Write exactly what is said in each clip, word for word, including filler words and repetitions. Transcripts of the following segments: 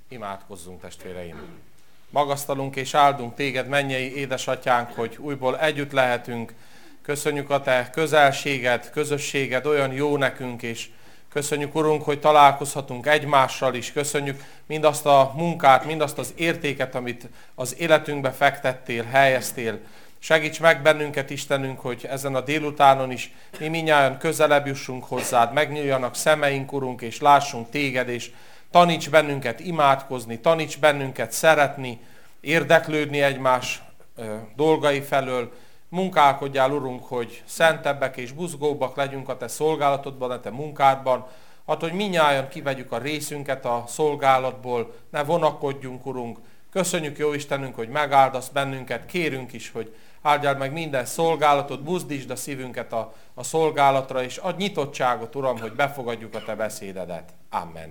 Imádkozzunk, testvéreim! Magasztalunk és áldunk téged, mennyei édesatyánk, hogy újból együtt lehetünk. Köszönjük a te közelséged, közösséged, olyan jó nekünk, és köszönjük, Urunk, hogy találkozhatunk egymással is. Köszönjük mindazt a munkát, mindazt az értéket, amit az életünkbe fektettél, helyeztél. Segíts meg bennünket, Istenünk, hogy ezen a délutánon is mi mindnyájan közelebb jussunk hozzád, megnyíljanak szemeink, Urunk, és lássunk téged, és taníts bennünket imádkozni, taníts bennünket szeretni, érdeklődni egymás ö, dolgai felől. Munkálkodjál, Urunk, hogy szentebbek és buzgóbbak legyünk a te szolgálatodban, a te munkádban, hát, hogy mindnyájan kivegyük a részünket a szolgálatból, ne vonakodjunk, Urunk. Köszönjük, jó Istenünk, hogy megáldasz bennünket, kérünk is, hogy áldjál meg minden szolgálatot, buzdítsd a szívünket a, a szolgálatra, és adj nyitottságot, Uram, hogy befogadjuk a te beszédedet. Amen.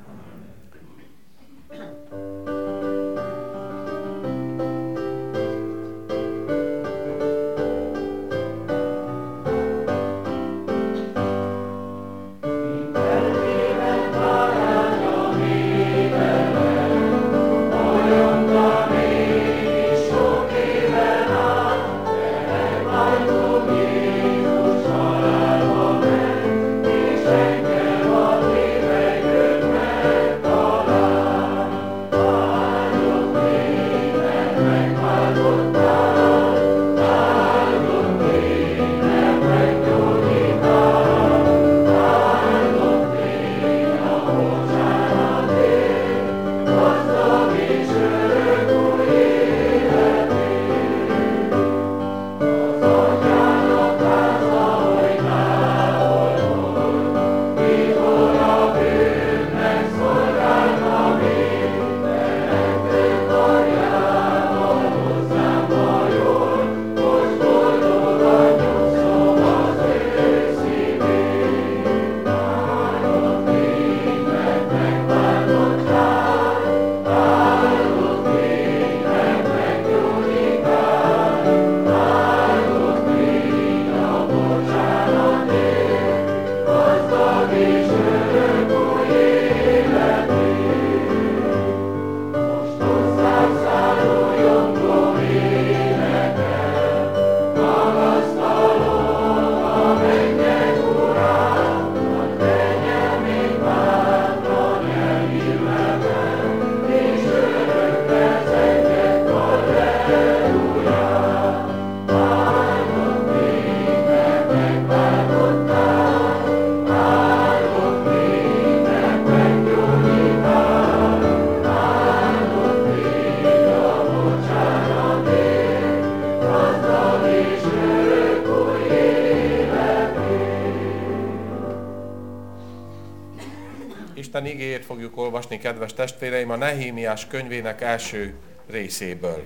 Isten igéjét fogjuk olvasni, kedves testvéreim, a Nehémiás könyvének első részéből.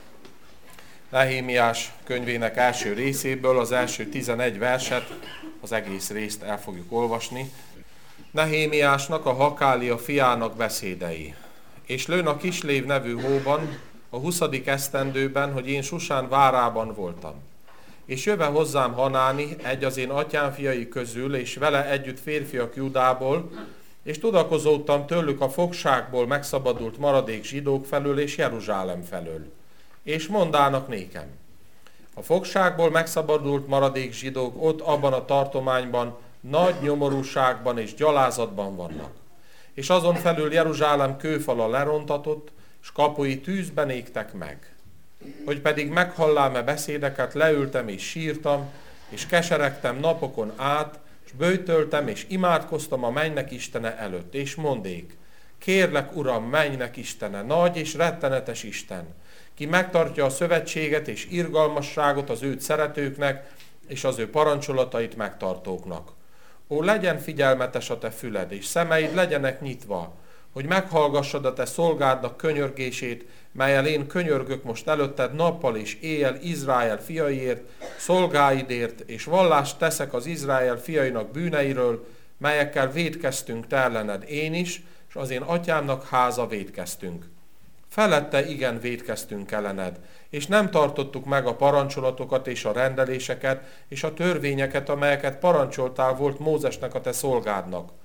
Nehémiás könyvének első részéből az első tizenegy verset, az egész részt el fogjuk olvasni. Nehémiásnak, a Hakália fiának beszédei. És lőn a Kislév nevű hóban, a huszadik esztendőben, hogy én Susán várában voltam. És jöve hozzám Hanáni, egy az én atyám fiai közül, és vele együtt férfiak Judából, és tudakozódtam tőlük a fogságból megszabadult maradék zsidók felől és Jeruzsálem felől. És mondának nékem, a fogságból megszabadult maradék zsidók ott abban a tartományban nagy nyomorúságban és gyalázatban vannak. És azon felül Jeruzsálem kőfala lerontatott, és kapui tűzben égtek meg. Hogy pedig meghallám-e beszédeket, leültem és sírtam, és keseregtem napokon át, és böjtöltem, és imádkoztam a mennynek Istene előtt, és mondék, kérlek, Uram, mennynek Istene, nagy és rettenetes Isten, ki megtartja a szövetséget és irgalmasságot az őt szeretőknek, és az ő parancsolatait megtartóknak. Ó, legyen figyelmetes a te füled, és szemeid legyenek nyitva, hogy meghallgassad a te szolgádnak könyörgését, mellyel én könyörgök most előtted nappal és éjjel Izrael fiaiért, szolgáidért, és vallást teszek az Izrael fiainak bűneiről, melyekkel vétkeztünk te ellened én is, és az én atyámnak háza vétkeztünk. Felette igen vétkeztünk ellened, és nem tartottuk meg a parancsolatokat és a rendeléseket, és a törvényeket, amelyeket parancsoltál volt Mózesnek a te szolgádnak.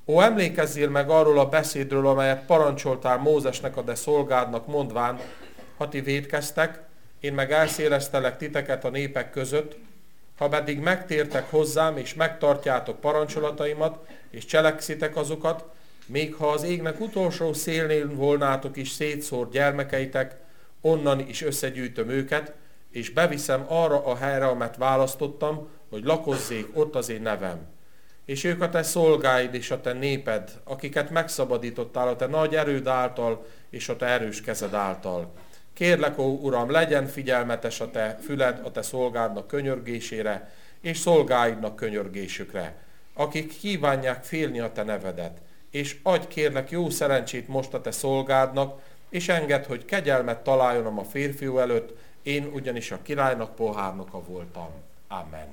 Ó, emlékezzél meg arról a beszédről, amelyet parancsoltál Mózesnek a de szolgádnak, mondván, ha ti vétkeztek, én meg elszélesztelek titeket a népek között, ha pedig megtértek hozzám, és megtartjátok parancsolataimat, és cselekszitek azokat, még ha az égnek utolsó szélnél volnátok is szétszórt gyermekeitek, onnan is összegyűjtöm őket, és beviszem arra a helyre, amet választottam, hogy lakozzék ott az én nevem. És ők a te szolgáid és a te néped, akiket megszabadítottál a te nagy erőd által és a te erős kezed által. Kérlek, ó Uram, legyen figyelmetes a te füled a te szolgádnak könyörgésére, és szolgáidnak könyörgésükre, akik kívánják félni a te nevedet. És adj kérlek jó szerencsét most a te szolgádnak, és engedd, hogy kegyelmet találjon a férfiú előtt, én ugyanis a királynak pohárnoka voltam. Amen.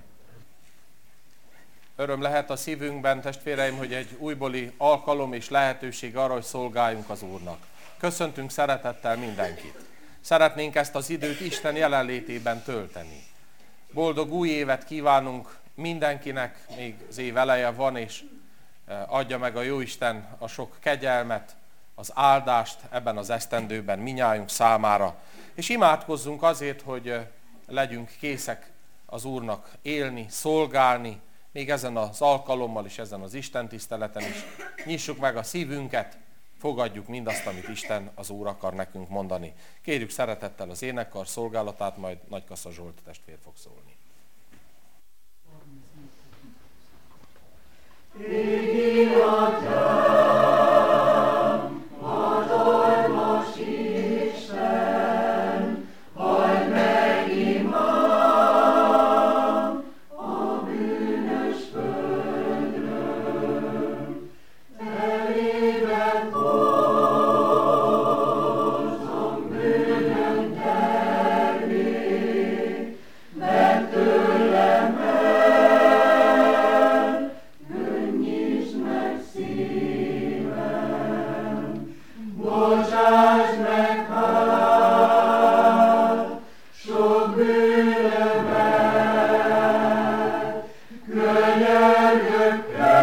Öröm lehet a szívünkben, testvéreim, hogy egy újbóli alkalom és lehetőség arra, hogy szolgáljunk az Úrnak. Köszöntünk szeretettel mindenkit. Szeretnénk ezt az időt Isten jelenlétében tölteni. Boldog új évet kívánunk mindenkinek, még az év eleje van, és adja meg a Jóisten a sok kegyelmet, az áldást ebben az esztendőben minnyájunk számára. És imádkozzunk azért, hogy legyünk készek az Úrnak élni, szolgálni, még ezen az alkalommal és ezen az Isten tiszteleten is. Nyissuk meg a szívünket, fogadjuk mindazt, amit Isten, az Úr akar nekünk mondani. Kérjük szeretettel az énekkar szolgálatát, majd Nagykassa Zsolt testvér fog szólni. Égi Atyám, hatalmas Isten, hagyd meg imám a bűnös földről, elébe hozom bűnöm terhét, vedd tőlem el, könnyítsd meg szívem, bocsáss meg hát sok bűnömet, könyörgök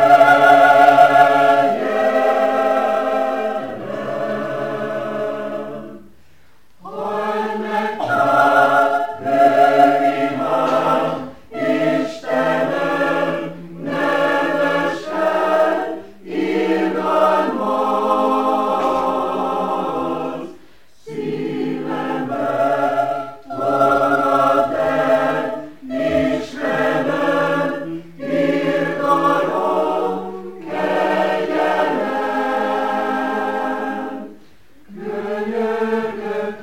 kegyelem. Hagyd meg csak, imám, Istenem, nevesen, irgalmaz, szívemet fogadd el, Istenem, irgalom, kegyelem, könyörgök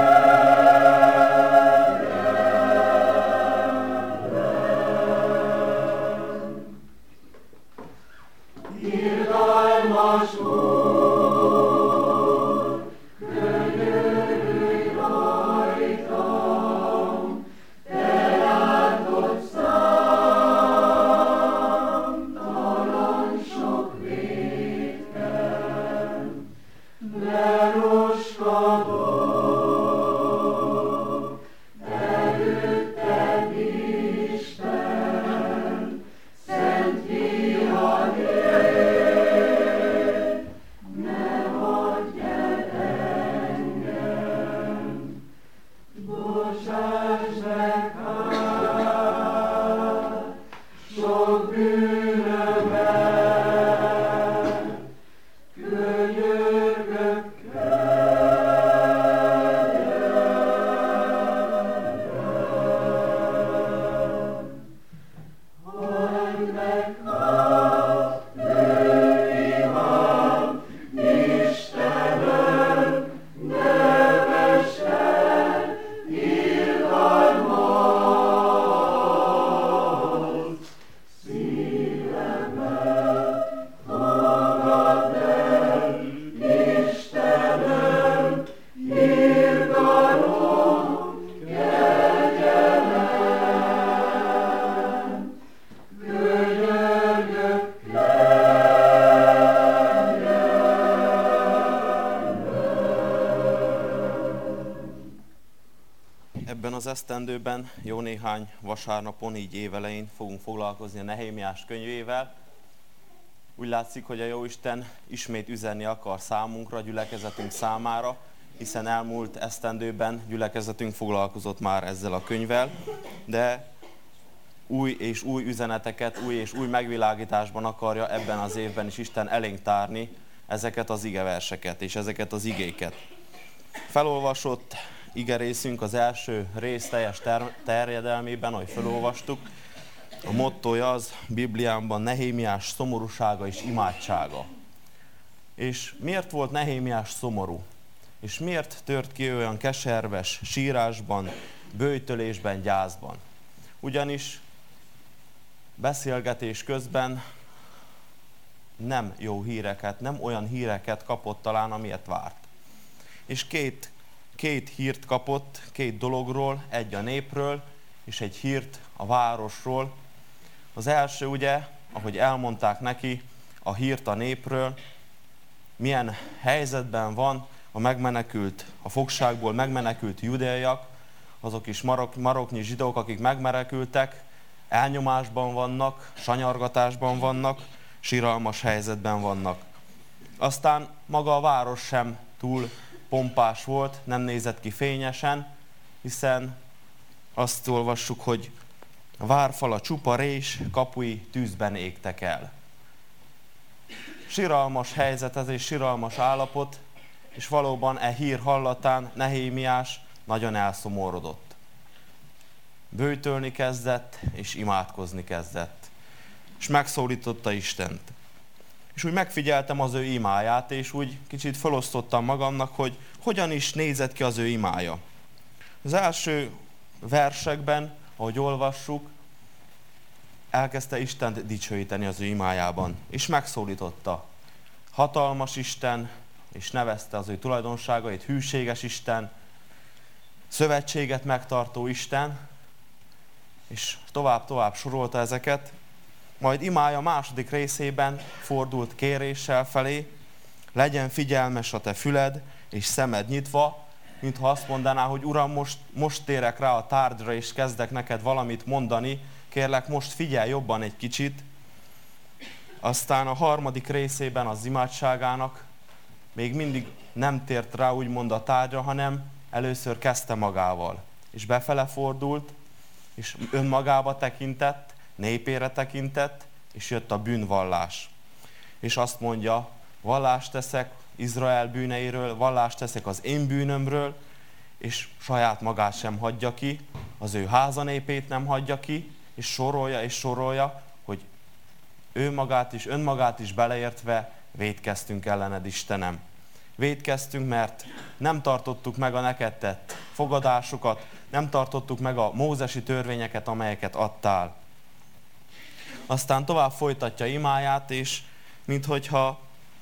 irgalmas Úr, könyörülj rajtam, te látod számtalan sok vétkem, leroskadok előtted, Isten, szent fiadért, ne hagyj el engem, bocsáss meg hát sok bűnömet, könyörgök kegyelem. Hagyd meg hát, imám, Istenem, nevesen, irgalmaz, szívemet fogadd el, Istenem, irgalom, kegyelem, könyörgök Ebben az esztendőben jó néhány vasárnapon, így évelején fogunk foglalkozni a Nehémiás könyvével. Úgy látszik, hogy a Jóisten ismét üzenni akar számunkra, gyülekezetünk számára, hiszen elmúlt esztendőben gyülekezetünk foglalkozott már ezzel a könyvvel, de új és új üzeneteket, új és új megvilágításban akarja ebben az évben is Isten elénk tárni ezeket az igeverseket és ezeket az igéket. Felolvasott igerészünk az első rész teljes ter- terjedelmében, ahogy felolvastuk. A mottója az Bibliámban Nehémiás szomorúsága és imádsága. És miért volt Nehémiás szomorú? És miért tört ki olyan keserves sírásban, böjtölésben, gyászban? Ugyanis beszélgetés közben nem jó híreket, nem olyan híreket kapott talán, amilyet várt. És két, két hírt kapott, két dologról, egy a népről, és egy hírt a városról. Az első ugye, ahogy elmondták neki a hírt a népről, milyen helyzetben van a megmenekült, a fogságból megmenekült judeiak, azok is marok, maroknyi zsidók, akik megmenekültek, elnyomásban vannak, sanyargatásban vannak, siralmas helyzetben vannak. Aztán maga a város sem túl pompás volt, nem nézett ki fényesen, hiszen azt olvassuk, hogy a várfala csupa rés, kapui tűzben égtek el. Siralmas helyzet ez és siralmas állapot, és valóban e hír hallatán Nehémiás nagyon elszomorodott. Böjtölni kezdett, és imádkozni kezdett. És megszólította Istent. És úgy megfigyeltem az ő imáját, és úgy kicsit felosztottam magamnak, hogy hogyan is nézett ki az ő imája. Az első versekben, ahogy olvassuk, elkezdte Istent dicsőíteni az ő imájában, és megszólította. Hatalmas Isten, és nevezte az ő tulajdonságait, hűséges Isten, szövetséget megtartó Isten, és tovább-tovább sorolta ezeket. Majd imája második részében fordult kéréssel felé, legyen figyelmes a te füled és szemed nyitva, mintha azt mondaná, hogy Uram, most, most térek rá a tárgyra, és kezdek neked valamit mondani, kérlek, most figyelj jobban egy kicsit. Aztán a harmadik részében az imádságának még mindig nem tért rá úgymond a tárgyra, hanem először kezdte magával. És befele fordult, és önmagába tekintett, népére tekintett, és jött a bűnvallás. És azt mondja, vallást teszek Izrael bűneiről, vallást teszek az én bűnömről, és saját magát sem hagyja ki, az ő házanépét nem hagyja ki, és sorolja és sorolja, hogy ő magát is, önmagát is beleértve vétkeztünk ellened, Istenem. Vétkeztünk, mert nem tartottuk meg a neked tett fogadásokat, nem tartottuk meg a mózesi törvényeket, amelyeket adtál. Aztán tovább folytatja imáját, és minthogyha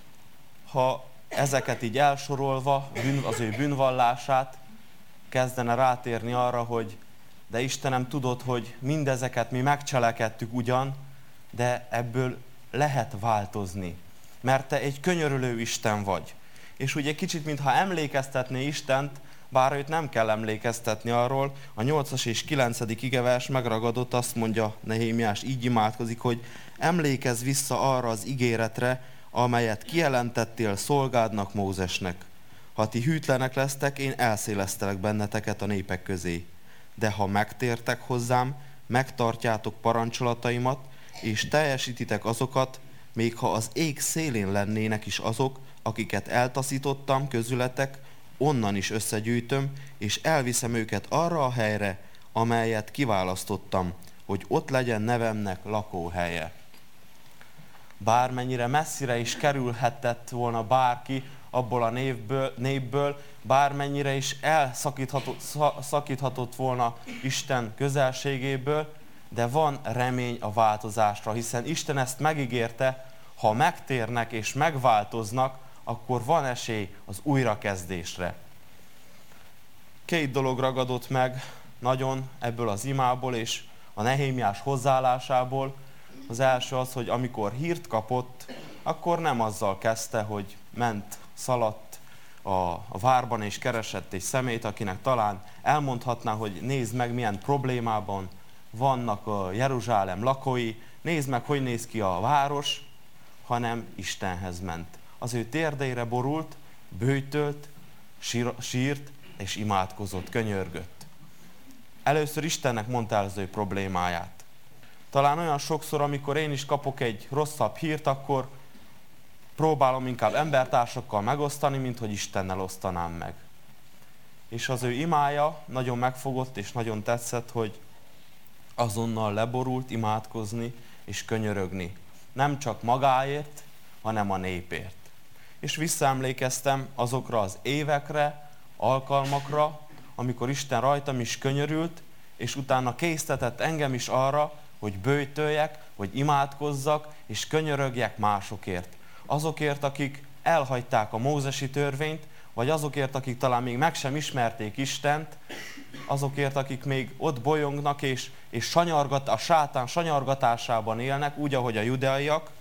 ha ezeket így elsorolva, az ő bűnvallását, kezdene rátérni arra, hogy de Istenem, tudod, hogy mindezeket mi megcselekedtük ugyan, de ebből lehet változni, mert te egy könyörülő Isten vagy. És ugye kicsit, mintha emlékeztetné Istent, bár őt nem kell emlékeztetni arról, a nyolcas és kilencedik igevers megragadott, azt mondja Nehémiás, így imádkozik, hogy emlékezz vissza arra az ígéretre, amelyet kijelentettél szolgádnak, Mózesnek. Ha ti hűtlenek lesztek, én elszélesztelek benneteket a népek közé. De ha megtértek hozzám, megtartjátok parancsolataimat, és teljesítitek azokat, még ha az ég szélén lennének is azok, akiket eltaszítottam közületek, onnan is összegyűjtöm, és elviszem őket arra a helyre, amelyet kiválasztottam, hogy ott legyen nevemnek lakóhelye. Bármennyire messzire is kerülhetett volna bárki abból a névből, népből, bármennyire is elszakíthatott szakíthatott volna Isten közelségéből, de van remény a változásra, hiszen Isten ezt megígérte, ha megtérnek és megváltoznak, akkor van esély az újrakezdésre. Két dolog ragadott meg nagyon ebből az imából és a Nehémiás hozzáállásából. Az első az, hogy amikor hírt kapott, akkor nem azzal kezdte, hogy ment, szaladt a, a várban és keresett egy szemét, akinek talán elmondhatná, hogy nézd meg, milyen problémában vannak a Jeruzsálem lakói, nézd meg, hogy néz ki a város, hanem Istenhez ment. Az ő térdeire borult, böjtölt, sír, sírt és imádkozott, könyörgött. Először Istennek mondta el az ő problémáját. Talán olyan sokszor, amikor én is kapok egy rosszabb hírt, akkor próbálom inkább embertársakkal megosztani, mint hogy Istennel osztanám meg. És az ő imája nagyon megfogott és nagyon tetszett, hogy azonnal leborult imádkozni és könyörögni. Nem csak magáért, hanem a népért. És visszaemlékeztem azokra az évekre, alkalmakra, amikor Isten rajtam is könyörült, és utána késztetett engem is arra, hogy böjtöljek, hogy imádkozzak, és könyörögjek másokért. Azokért, akik elhagyták a mózesi törvényt, vagy azokért, akik talán még meg sem ismerték Istent, azokért, akik még ott bolyongnak, és, és sanyargat, a sátán sanyargatásában élnek, úgy, ahogy a judeaiak.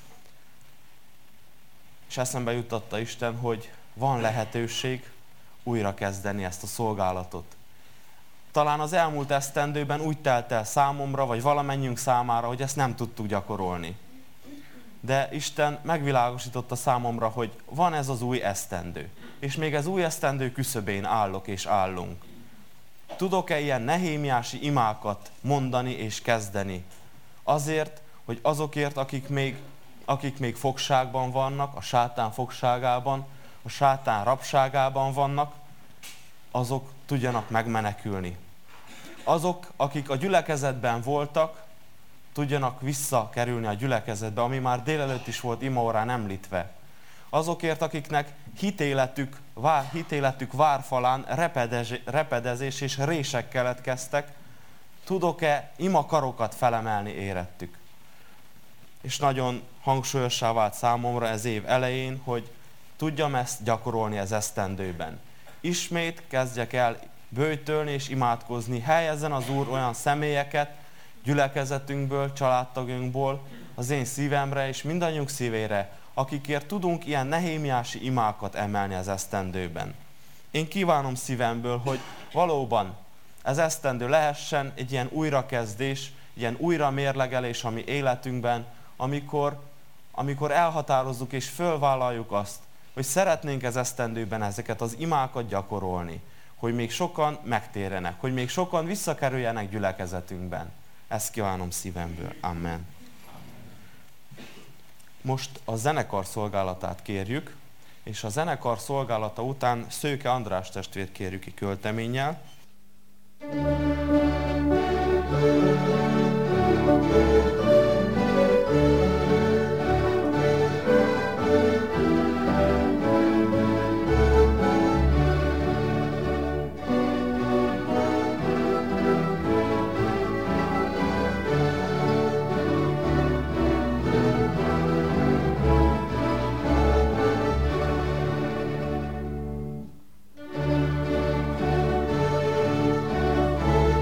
És eszembe juttatta Isten, hogy van lehetőség újra kezdeni ezt a szolgálatot. Talán az elmúlt esztendőben úgy telt el számomra, vagy valamennyiünk számára, hogy ezt nem tudtuk gyakorolni. De Isten megvilágosította számomra, hogy van ez az új esztendő. És még ez új esztendő küszöbén állok és állunk. Tudok-e ilyen nehémiási imákat mondani és kezdeni? Azért, hogy azokért, akik még, akik még fogságban vannak, a sátán fogságában, a sátán rabságában vannak, azok tudjanak megmenekülni. Azok, akik a gyülekezetben voltak, tudjanak visszakerülni a gyülekezetbe, ami már délelőtt is volt imaórán említve. Azokért, akiknek hitéletük, vár, hitéletük várfalán repedez, repedezés és rések keletkeztek, tudok-e imakarokat felemelni érettük? És nagyon hangsúlyossá vált számomra ez év elején, hogy tudjam ezt gyakorolni az esztendőben. Ismét kezdjek el böjtölni és imádkozni. Helyezzen az Úr olyan személyeket gyülekezetünkből, családtagunkból az én szívemre és mindannyiunk szívére, akikért tudunk ilyen nehémiási imákat emelni az esztendőben. Én kívánom szívemből, hogy valóban ez esztendő lehessen egy ilyen újrakezdés, ilyen újra mérlegelés a mi életünkben, amikor, amikor elhatározzuk és fölvállaljuk azt, hogy szeretnénk ez esztendőben ezeket az imákat gyakorolni, hogy még sokan megtérjenek, hogy még sokan visszakerüljenek gyülekezetünkben. Ezt kívánom szívemből. Amen. Most a zenekar szolgálatát kérjük, és a zenekar szolgálata után Szőke András testvért kérjük ki költeménnyel. Thank you.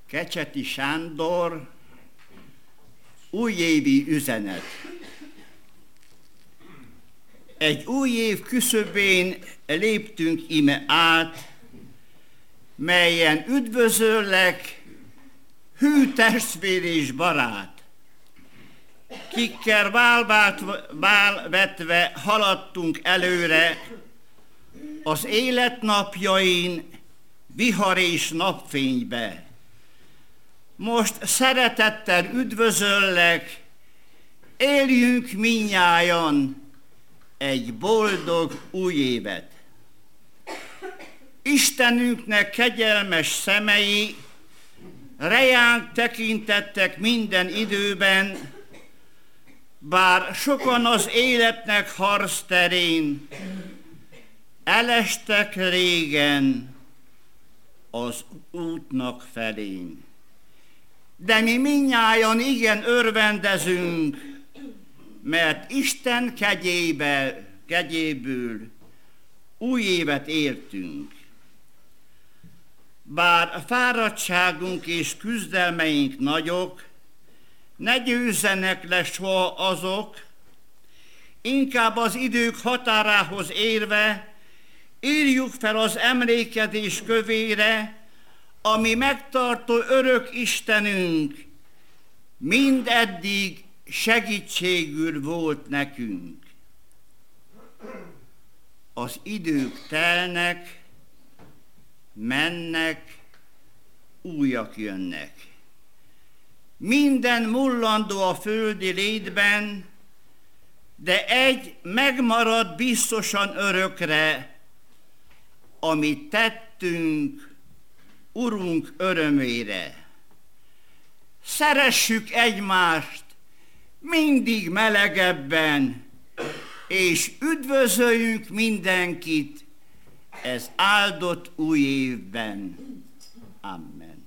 Kecseti Sándor, újévi üzenet. Egy új év küszöbén léptünk ime át, melyen üdvözöllek, hű testvér és barát, kikkel válvetve haladtunk előre az életnapjain, vihar és napfénybe. Most szeretettel üdvözöllek, éljünk minnyájan egy boldog új évet. Istenünknek kegyelmes szemei rejánk tekintettek minden időben, bár sokan az életnek harcterén elestek régen az útnak felén. De mi mindnyájan igen örvendezünk, mert Isten kegyébe, kegyéből új évet értünk. Bár fáradtságunk és küzdelmeink nagyok, ne győzzenek le soha azok, inkább az idők határához érve írjuk fel az emlékezés kövére, ami megtartó örök Istenünk, mindeddig segítségül volt nekünk. Az idők telnek, mennek, újak jönnek. Minden mullandó a földi létben, de egy megmarad biztosan örökre, amit tettünk Urunk örömére. Szeressük egymást mindig melegebben, és üdvözöljünk mindenkit ez áldott új évben. Amen.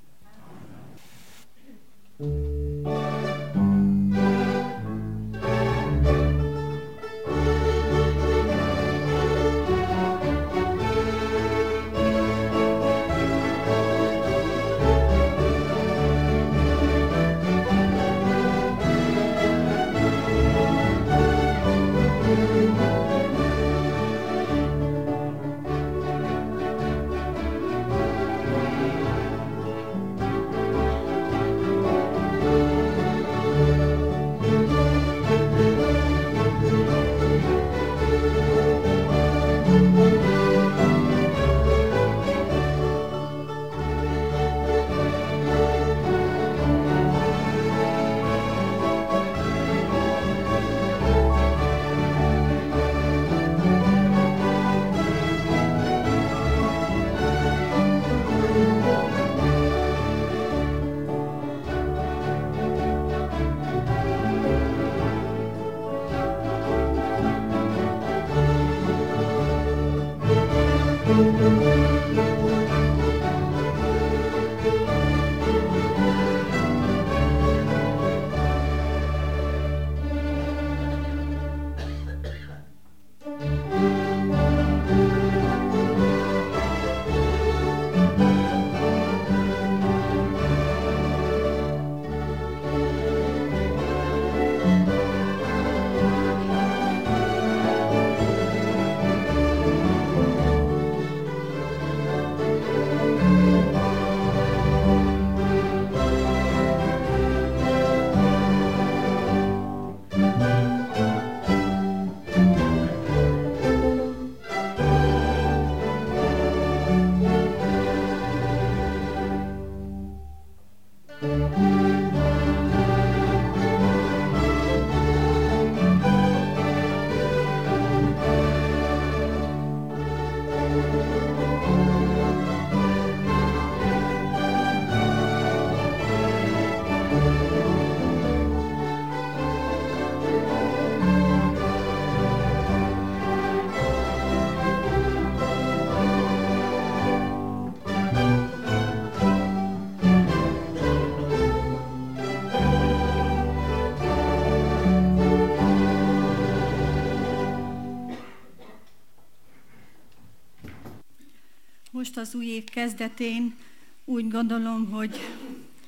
Most az új év kezdetén úgy gondolom, hogy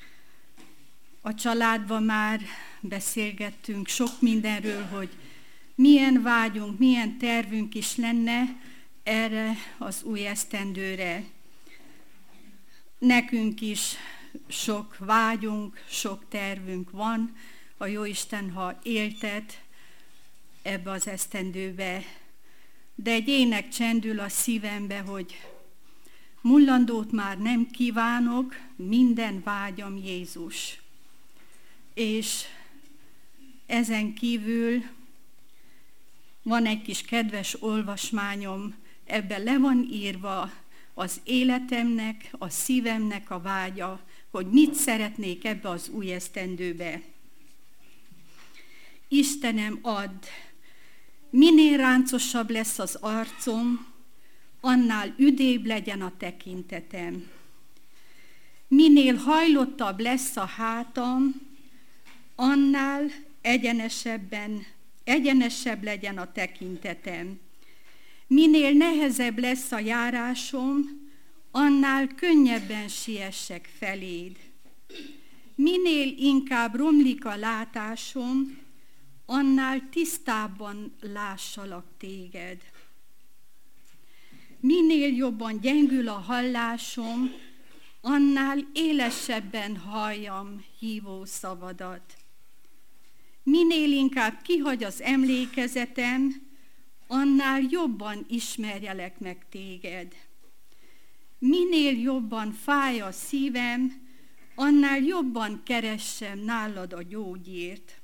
A családban már beszélgettünk sok mindenről, hogy milyen vágyunk, milyen tervünk is lenne erre az új esztendőre. Nekünk is sok vágyunk, sok tervünk van, a Jóisten, ha éltet ebbe az esztendőbe. De egy ének csendül a szívembe, hogy mullandót már nem kívánok, minden vágyam Jézus. És ezen kívül van egy kis kedves olvasmányom, ebben le van írva az életemnek, a szívemnek a vágya, hogy mit szeretnék ebbe az új esztendőbe. Istenem, add, minél ráncosabb lesz az arcom, annál üdébb legyen a tekintetem. Minél hajlottabb lesz a hátam, annál egyenesebben, egyenesebb legyen a tekintetem. Minél nehezebb lesz a járásom, annál könnyebben siessek feléd. Minél inkább romlik a látásom, annál tisztábban lássalak téged. Minél jobban gyengül a hallásom, annál élesebben halljam hívó szavadat. Minél inkább kihagy az emlékezetem, annál jobban ismerjelek meg téged. Minél jobban fáj a szívem, annál jobban keressem nálad a gyógyírt.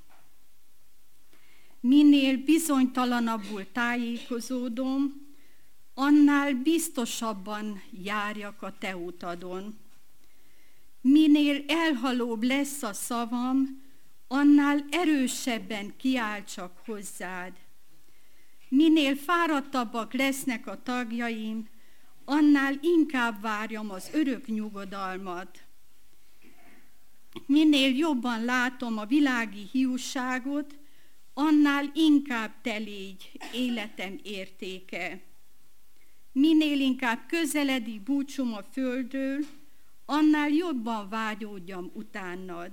Minél bizonytalanabbul tájékozódom, annál biztosabban járjak a te utadon. Minél elhalóbb lesz a szavam, annál erősebben kiáltsak hozzád. Minél fáradtabbak lesznek a tagjaim, annál inkább várjam az örök nyugodalmat. Minél jobban látom a világi hiúságot, annál inkább te légy életem értéke. Minél inkább közeledik búcsúm a földről, annál jobban vágyódjam utánad.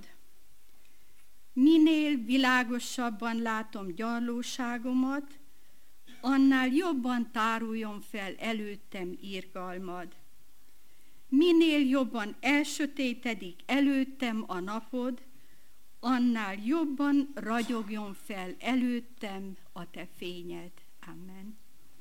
Minél világosabban látom gyarlóságomat, annál jobban táruljon fel előttem irgalmad. Minél jobban elsötétedik előttem a napod, annál jobban ragyogjon fel előttem a te fényed. Amen.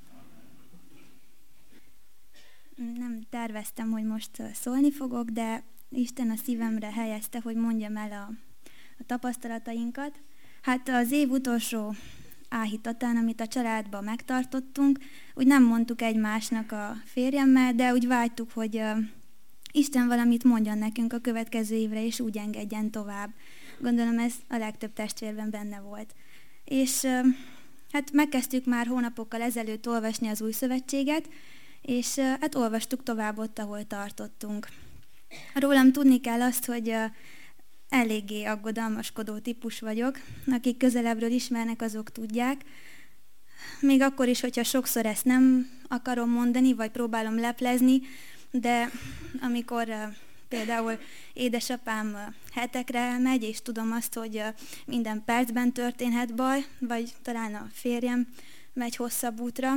Nem terveztem, hogy most szólni fogok, de Isten a szívemre helyezte, hogy mondjam el a, a tapasztalatainkat. Hát az év utolsó áhítatán, amit a családban megtartottunk, úgy nem mondtuk egymásnak a férjemmel, de úgy vágytuk, hogy uh, Isten valamit mondjon nekünk a következő évre, és úgy engedjen tovább. Gondolom ez a legtöbb testvérben benne volt. És uh, hát megkezdtük már hónapokkal ezelőtt olvasni az Új Szövetséget, és uh, hát olvastuk tovább ott, ahol tartottunk. Rólam tudni kell azt, hogy uh, eléggé aggodalmaskodó típus vagyok. Akik közelebbről ismernek, azok tudják. Még akkor is, hogyha sokszor ezt nem akarom mondani, vagy próbálom leplezni, de amikor uh, például édesapám uh, hetekre elmegy, és tudom azt, hogy uh, minden percben történhet baj, vagy talán a férjem megy hosszabb útra,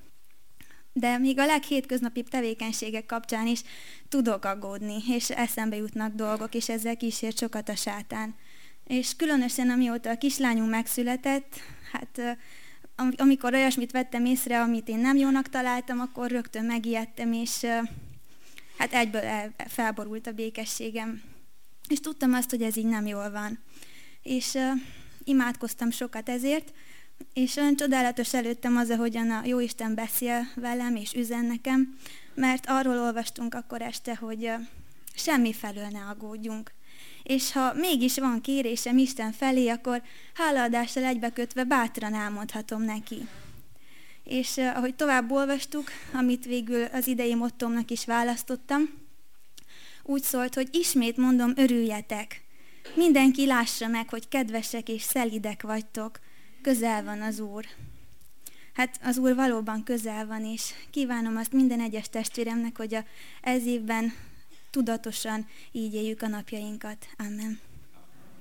de még a leghétköznapibb tevékenységek kapcsán is tudok aggódni, és eszembe jutnak dolgok, és ezzel kísért sokat a sátán. És különösen amióta a kislányunk megszületett, hát amikor olyasmit vettem észre, amit én nem jónak találtam, akkor rögtön megijedtem, és hát egyből felborult a békességem. És tudtam azt, hogy ez így nem jól van. És imádkoztam sokat ezért, és olyan csodálatos előttem az, ahogyan a Jóisten beszél velem és üzen nekem, mert arról olvastunk akkor este, hogy semmi felől ne aggódjunk. És ha mégis van kérésem Isten felé, akkor hálaadással egybekötve bátran elmondhatom neki. És ahogy tovább olvastuk, amit végül az idei mottómnak is választottam, úgy szólt, hogy ismét mondom, örüljetek. Mindenki lássa meg, hogy kedvesek és szelídek vagytok. Közel van az Úr. Hát az Úr valóban közel van, és kívánom azt minden egyes testvéremnek, hogy a, ez évben tudatosan így éljük a napjainkat. Amen.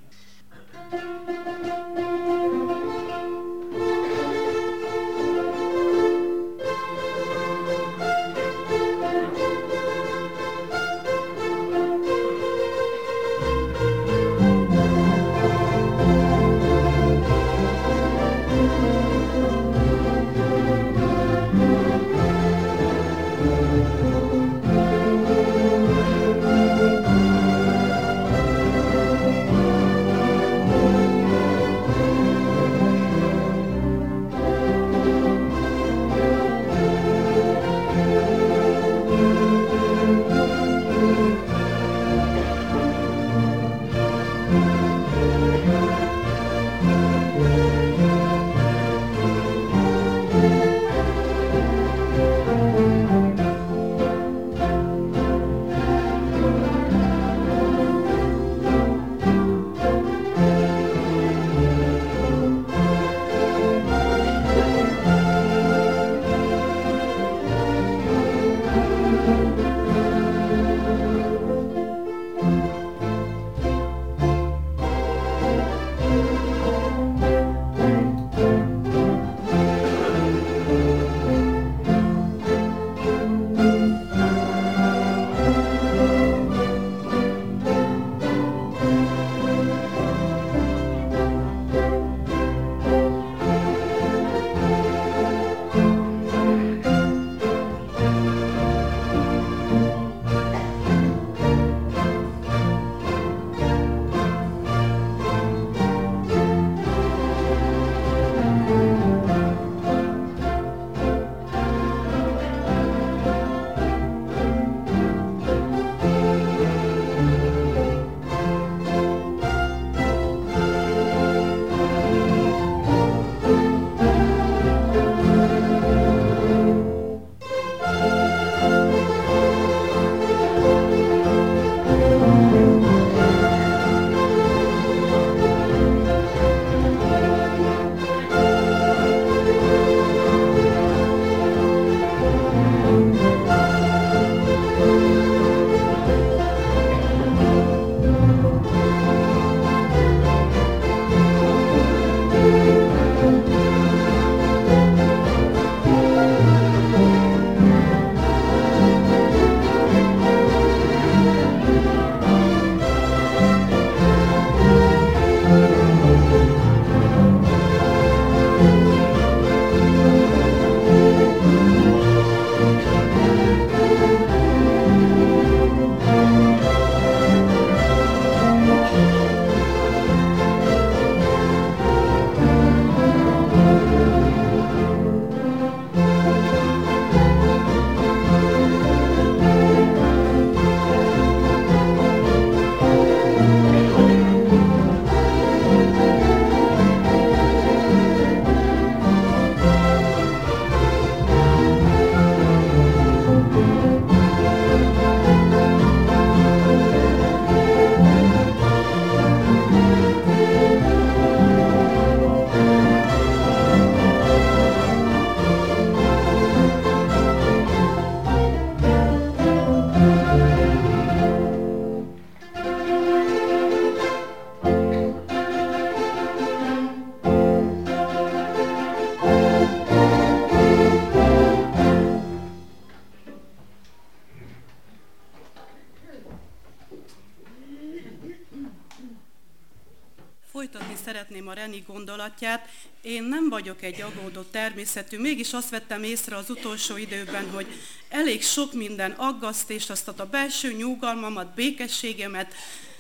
Folytatni szeretném a Reni gondolatját. Én nem vagyok egy aggódó természetű, mégis azt vettem észre az utolsó időben, hogy elég sok minden aggaszt, és azt a belső nyugalmamat, békességemet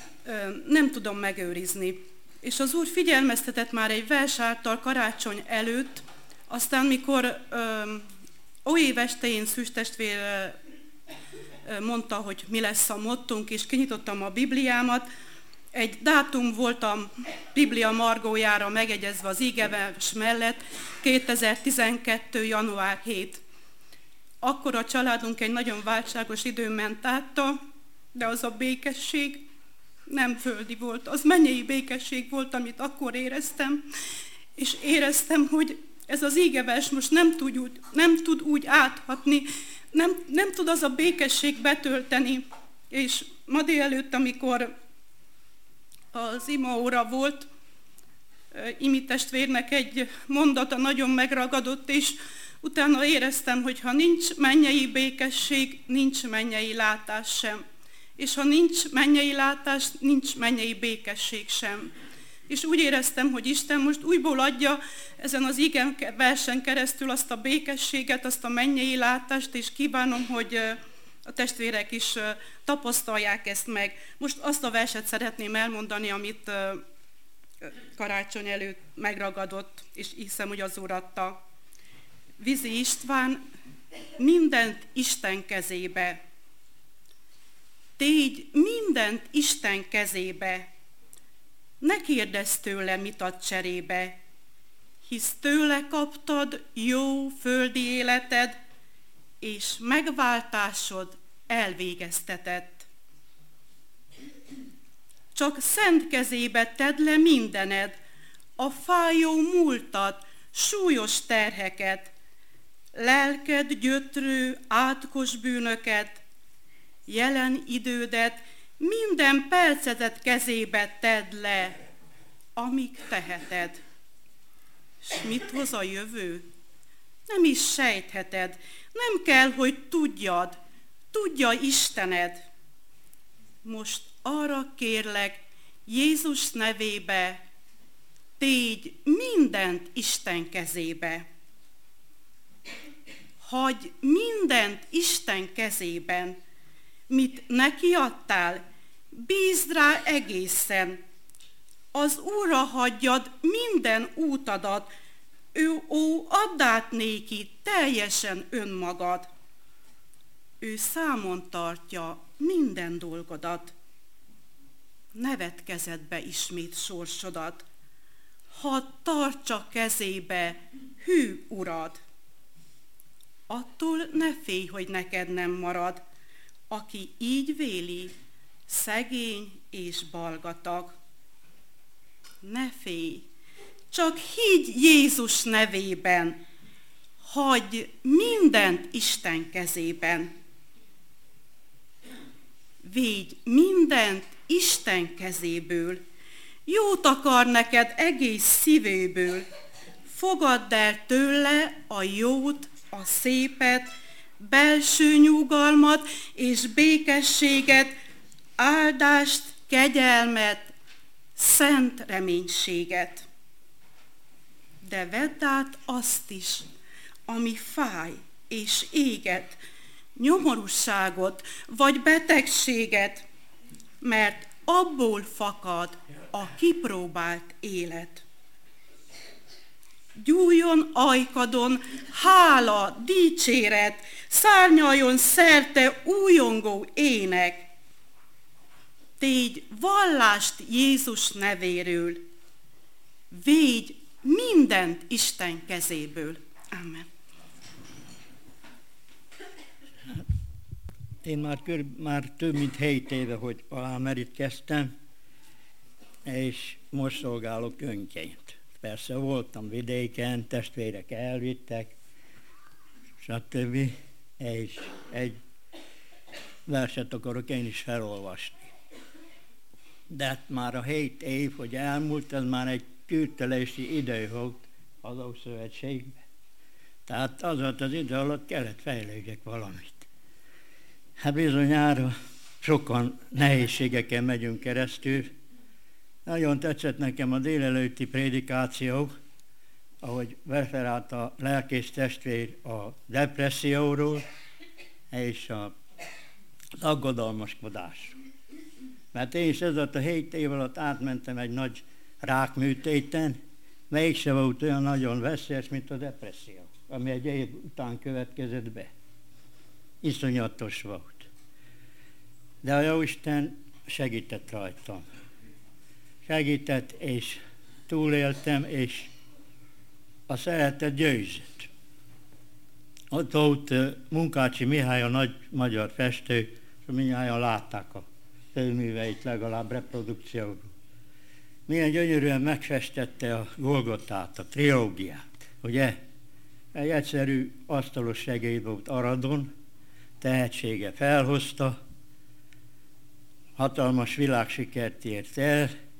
nem tudom megőrizni. És az Úr figyelmeztetett már egy vers által karácsony előtt, aztán mikor óév estején Szűz testvér mondta, hogy mi lesz a mottunk, és kinyitottam a Bibliámat, egy dátum volt a Biblia margójára megegyezve az ígevers mellett, kétezer-tizenkettő. január hetedike. Akkor a családunk egy nagyon válságos időn ment át, de az a békesség nem földi volt, az mennyei békesség volt, amit akkor éreztem, és éreztem, hogy ez az ígevers most nem tud úgy, nem tud úgy áthatni, nem, nem tud az a békesség betölteni, és ma délelőtt, amikor az imaóra volt, Imi testvérnek egy mondata nagyon megragadott, és utána éreztem, hogy ha nincs mennyei békesség, nincs mennyei látás sem. És ha nincs mennyei látás, nincs mennyei békesség sem. És úgy éreztem, hogy Isten most újból adja ezen az igen versen keresztül azt a békességet, azt a mennyei látást, és kívánom, hogy a testvérek is tapasztalják ezt meg. Most azt a verset szeretném elmondani, amit karácsony előtt megragadott, és hiszem, hogy az Úr adta. Vizi István, mindent Isten kezébe. Tégy mindent Isten kezébe. Ne kérdezz tőle, mit ad cserébe, hisz tőle kaptad jó földi életed, és megváltásod elvégeztetett. Csak szent kezébe tedd le mindened, a fájó múltat, súlyos terheket, lelked gyötrő, átkos bűnöket, jelen idődet, minden percedet kezébe tedd le, amíg teheted. S mit hoz a jövő? Nem is sejtheted, nem kell, hogy tudjad, tudja Istened. Most arra kérlek, Jézus nevébe, tégy mindent Isten kezébe. Hagyj mindent Isten kezében, mit neki adtál, bízd rá egészen. Az Úrra hagyjad minden útadat, ő ó, add át néki teljesen önmagad. Ő számon tartja minden dolgodat. Ne vedd kezedbe ismét sorsodat, hadd tartsa kezébe hű Urad. Attól ne félj, hogy neked nem marad, aki így véli, szegény és balgatag. Ne félj, csak higgy Jézus nevében, hagyj mindent Isten kezében. Védj mindent Isten kezéből, jót akar neked egész szívéből, fogadd el tőle a jót, a szépet, belső nyugalmat és békességet, áldást, kegyelmet, szent reménységet. De vedd át azt is, ami fáj és éget, nyomorúságot vagy betegséget, mert abból fakad a kipróbált élet. Gyújjon ajkadon hála, dicséret, szárnyaljon szerte újongó ének. Tégy vallást Jézus nevéről, védj mindent Isten kezéből. Amen. Én már, kör, már több mint hét éve, hogy alámerit kezdtem, és most szolgálok önként. Persze voltam vidéken, testvérek elvittek, stb. És egy verset akarok én is felolvasni. De hát már a hét év, hogy elmúlt, ez már egy tűrtelési idő volt az Ószövetségben. Tehát az volt az idő alatt kellett fejlődjek valamit. Hát bizonyára sokan nehézségeken megyünk keresztül. Nagyon tetszett nekem a délelőtti prédikáció, ahogy referált a lelkész testvér a depresszióról és az aggodalmaskodásról. Mert én is ez alatt a hét év alatt átmentem egy nagy rákműtéten, mégse volt olyan nagyon veszélyes, mint a depresszió, ami egy év után következett be. Iszonyatos volt. De a Jóisten segített rajtam. Segített, és túléltem, és a szeretet győzött. Ott volt Munkácsi Mihály, a nagy magyar festő, és mindnyájan látták a főműveit, legalább reprodukcióról. Milyen gyönyörűen megfestette a Golgotát, a trilógiát, ugye? Egy egyszerű asztalos segéd volt Aradon, tehetsége felhozta, hatalmas világsikert ért el,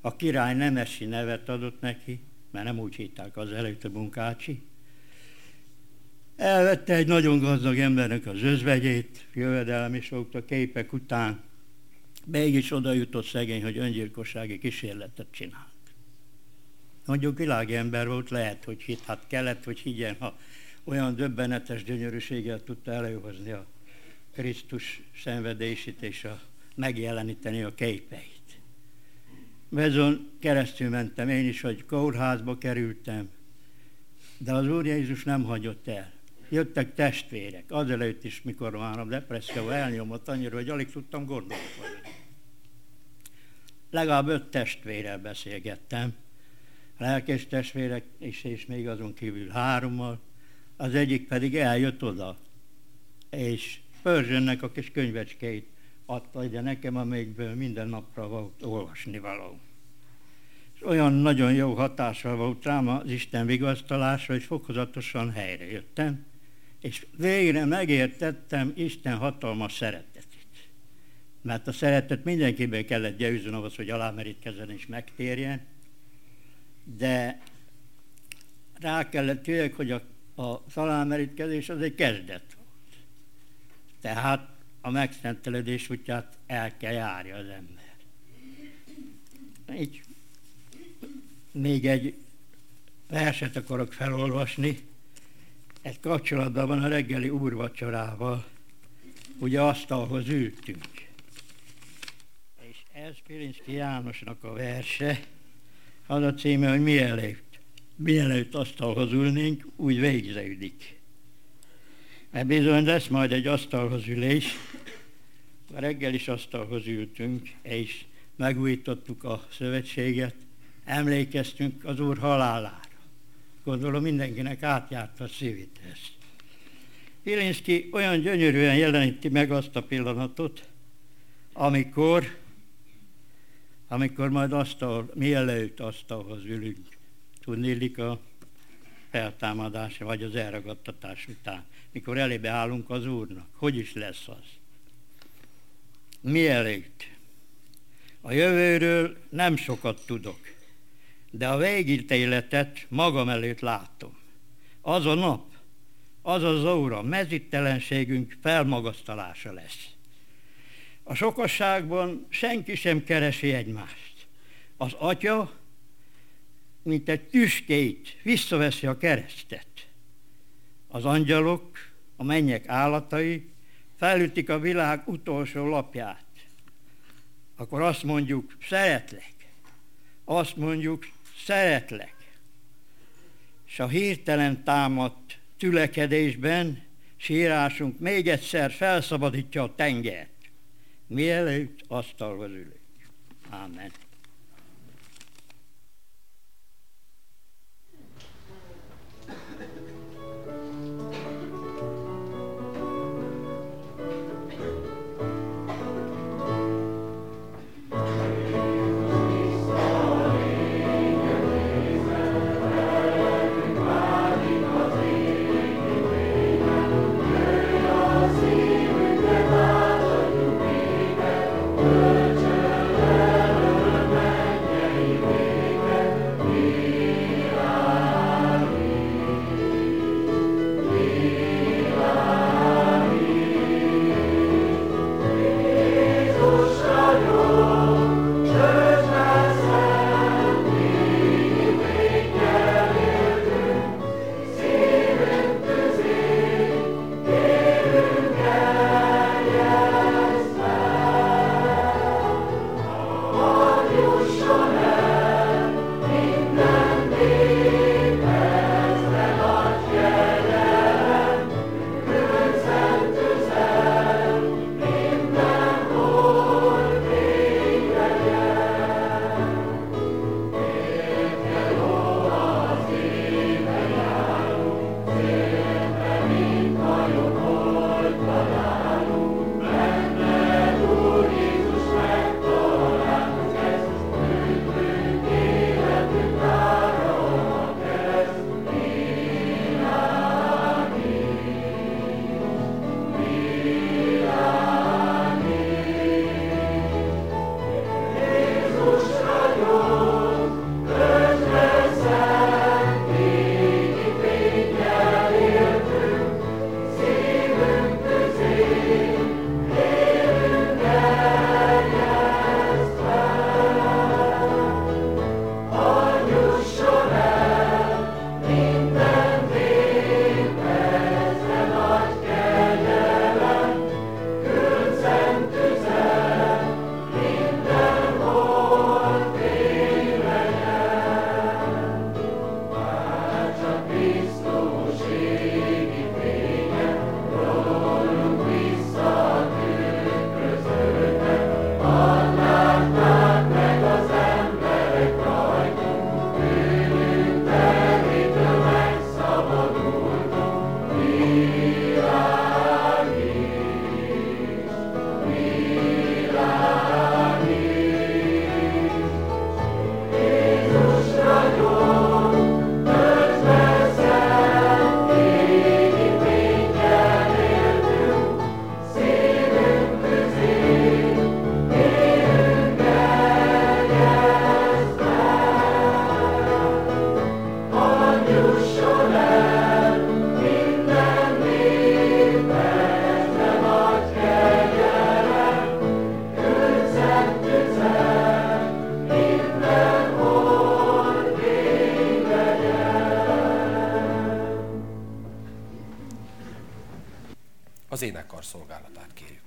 A király nemesi nevet adott neki, mert nem úgy hitták az előtt a munkácsi. Elvette egy nagyon gazdag embernek az özvegyét, jövedelmi sokta képek után, mégis oda jutott szegény, hogy öngyilkossági kísérletet csinált. Mondjuk világi ember volt, lehet, hogy hit, hát kellett, hogy higgyen, ha olyan döbbenetes gyönyörűséggel tudta előhozni a Krisztus szenvedését és a, megjeleníteni a képeit. Bezon keresztül mentem én is, hogy kórházba kerültem, de az Úr Jézus nem hagyott el. Jöttek testvérek, azelőtt is, mikor már a depresszió elnyomott annyira, hogy alig tudtam gondolkodni. Legalább öt testvérrel beszélgettem, lelkes testvérek is, és még azon kívül hárommal, az egyik pedig eljött oda, és Perzsönnek a kis könyvecskeit adta ide nekem, amelyikből minden napra volt olvasni való. És olyan nagyon jó hatással volt rám az Isten vigasztalása, hogy fokozatosan helyrejöttem, és végre megértettem Isten hatalmas szeretetét. Mert a szeretet mindenkiben kellett győzni ahhoz, hogy alámerítkezzen és megtérjen, de rá kellett jöjjek, hogy a, a alámerítkezés az egy kezdet volt. Tehát a megszenteledés útját el kell járja az ember. Így még egy verset akarok felolvasni. Egy kapcsolatban van a reggeli úrvacsorával. Ugye asztalhoz ültünk. És ez Pilinszky Jánosnak a verse. Az a címe, hogy mielőtt, mielőtt asztalhoz ülnénk, úgy végződik. Mert bizony lesz majd egy asztalhoz ülés. A reggel is asztalhoz ültünk, és megújítottuk a szövetséget, emlékeztünk az Úr halálára. Gondolom mindenkinek átjárt a szívét ezt. Pilinszky olyan gyönyörűen jeleníti meg azt a pillanatot, amikor, amikor majd asztal, mielőtt asztalhoz ülünk. Tudnélik a feltámadás, vagy az elragadtatás után, mikor elébe állunk az Úrnak. Hogy is lesz az? Mielőtt. A jövőről nem sokat tudok, de a végítéletet magam előtt látom. Az a nap, az az óra, mezítelenségünk felmagasztalása lesz. A sokasságban senki sem keresi egymást. Az Atya, mint egy tüskét, visszaveszi a keresztet. Az angyalok, a mennyek állatai felütik a világ utolsó lapját. Akkor azt mondjuk, szeretlek. Azt mondjuk, szeretlek. És a hirtelen támadt tülekedésben sírásunk még egyszer felszabadítja a tengert, mielőtt asztalhoz ülünk. Ámen. Thank you. Az énekkar szolgálatát kérjük.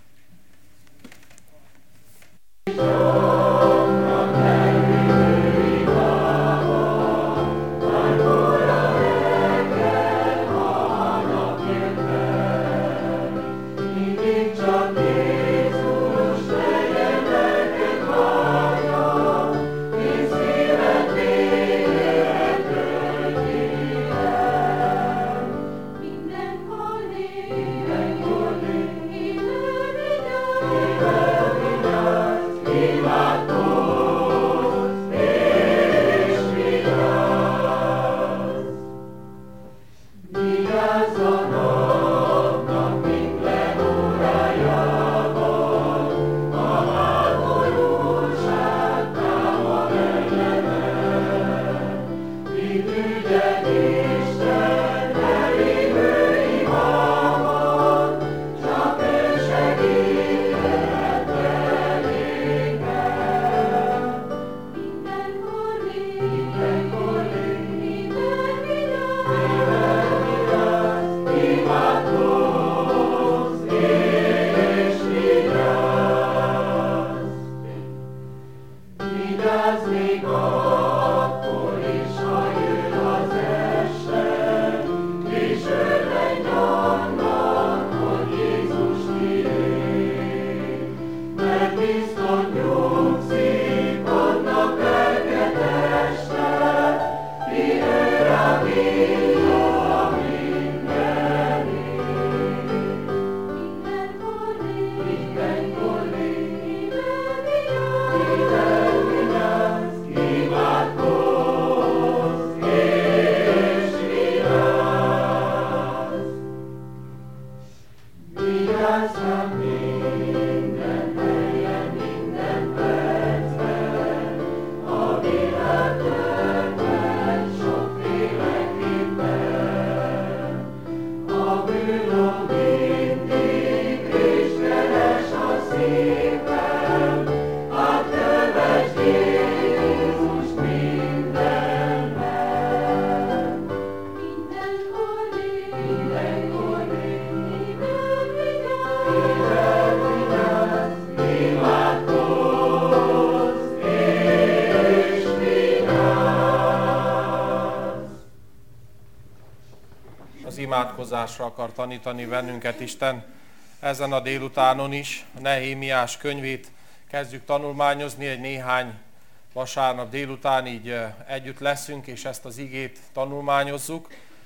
Imádkozásra akar tanítani bennünket Isten ezen a délutánon is. A Nehémiás könyvét kezdjük tanulmányozni, egy néhány vasárnap délután így együtt leszünk, és ezt az igét tanulmányozzuk.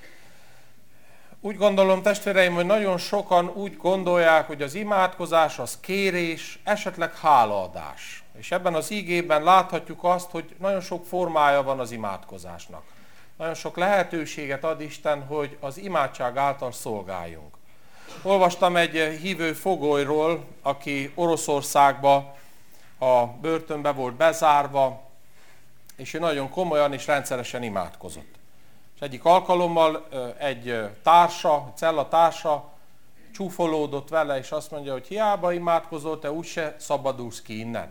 Úgy gondolom, testvéreim, hogy nagyon sokan úgy gondolják, hogy az imádkozás az kérés, esetleg hálaadás. És ebben az igében láthatjuk azt, hogy nagyon sok formája van az imádkozásnak. Nagyon sok lehetőséget ad Isten, hogy az imádság által szolgáljunk. Olvastam egy hívő fogolyról, aki Oroszországba a börtönbe volt bezárva, és ő nagyon komolyan és rendszeresen imádkozott. És egyik alkalommal egy társa, cella társa csúfolódott vele, és azt mondja, hogy hiába imádkozol, te úgyse szabadulsz ki innen.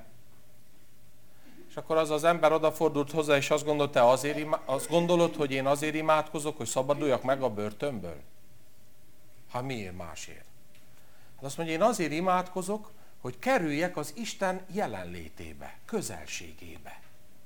És akkor az az ember odafordult hozzá, és azt gondolt, te azért ima- azt gondolod, hogy én azért imádkozok, hogy szabaduljak meg a börtönből? Hát miért másért? Hát azt mondja, én azért imádkozok, hogy kerüljek az Isten jelenlétébe, közelségébe.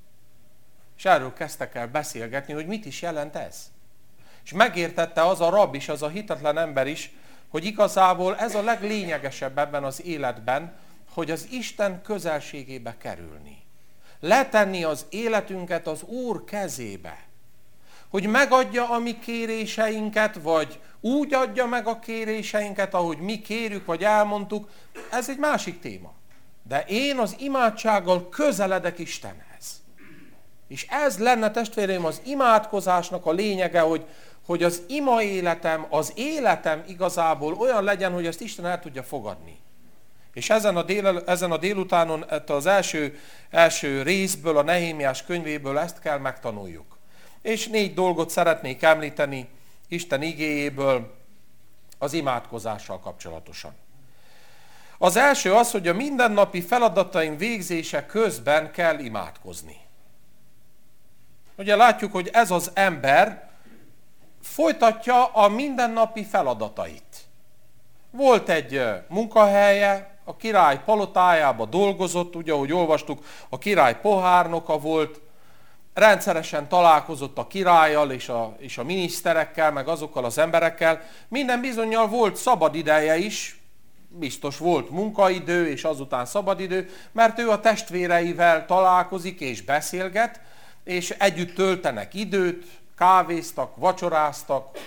És erről kezdtek el beszélgetni, hogy mit is jelent ez. És megértette az a rab is, az a hitetlen ember is, hogy igazából ez a leglényegesebb ebben az életben, hogy az Isten közelségébe kerülni. Letenni az életünket az Úr kezébe. Hogy megadja a mi kéréseinket, vagy úgy adja meg a kéréseinket, ahogy mi kérjük, vagy elmondtuk, ez egy másik téma. De én az imádsággal közeledek Istenhez. És ez lenne, testvéreim, az imádkozásnak a lényege, hogy, hogy az ima életem, az életem igazából olyan legyen, hogy ezt Isten el tudja fogadni. És ezen a, dél, ezen a délutánon az első, első részből, a Nehémiás könyvéből ezt kell megtanuljuk. És négy dolgot szeretnék említeni Isten igéjéből az imádkozással kapcsolatosan. Az első az, hogy a mindennapi feladataim végzése közben kell imádkozni. Ugye látjuk, hogy ez az ember folytatja a mindennapi feladatait. Volt egy munkahelye, a király palotájába dolgozott, ugye, ahogy olvastuk, a király pohárnoka volt, rendszeresen találkozott a királlyal és a, és a miniszterekkel, meg azokkal az emberekkel. Minden bizonnyal volt szabad ideje is, biztos volt munkaidő és azután szabadidő, mert ő a testvéreivel találkozik és beszélget, és együtt töltenek időt, kávéztak, vacsoráztak,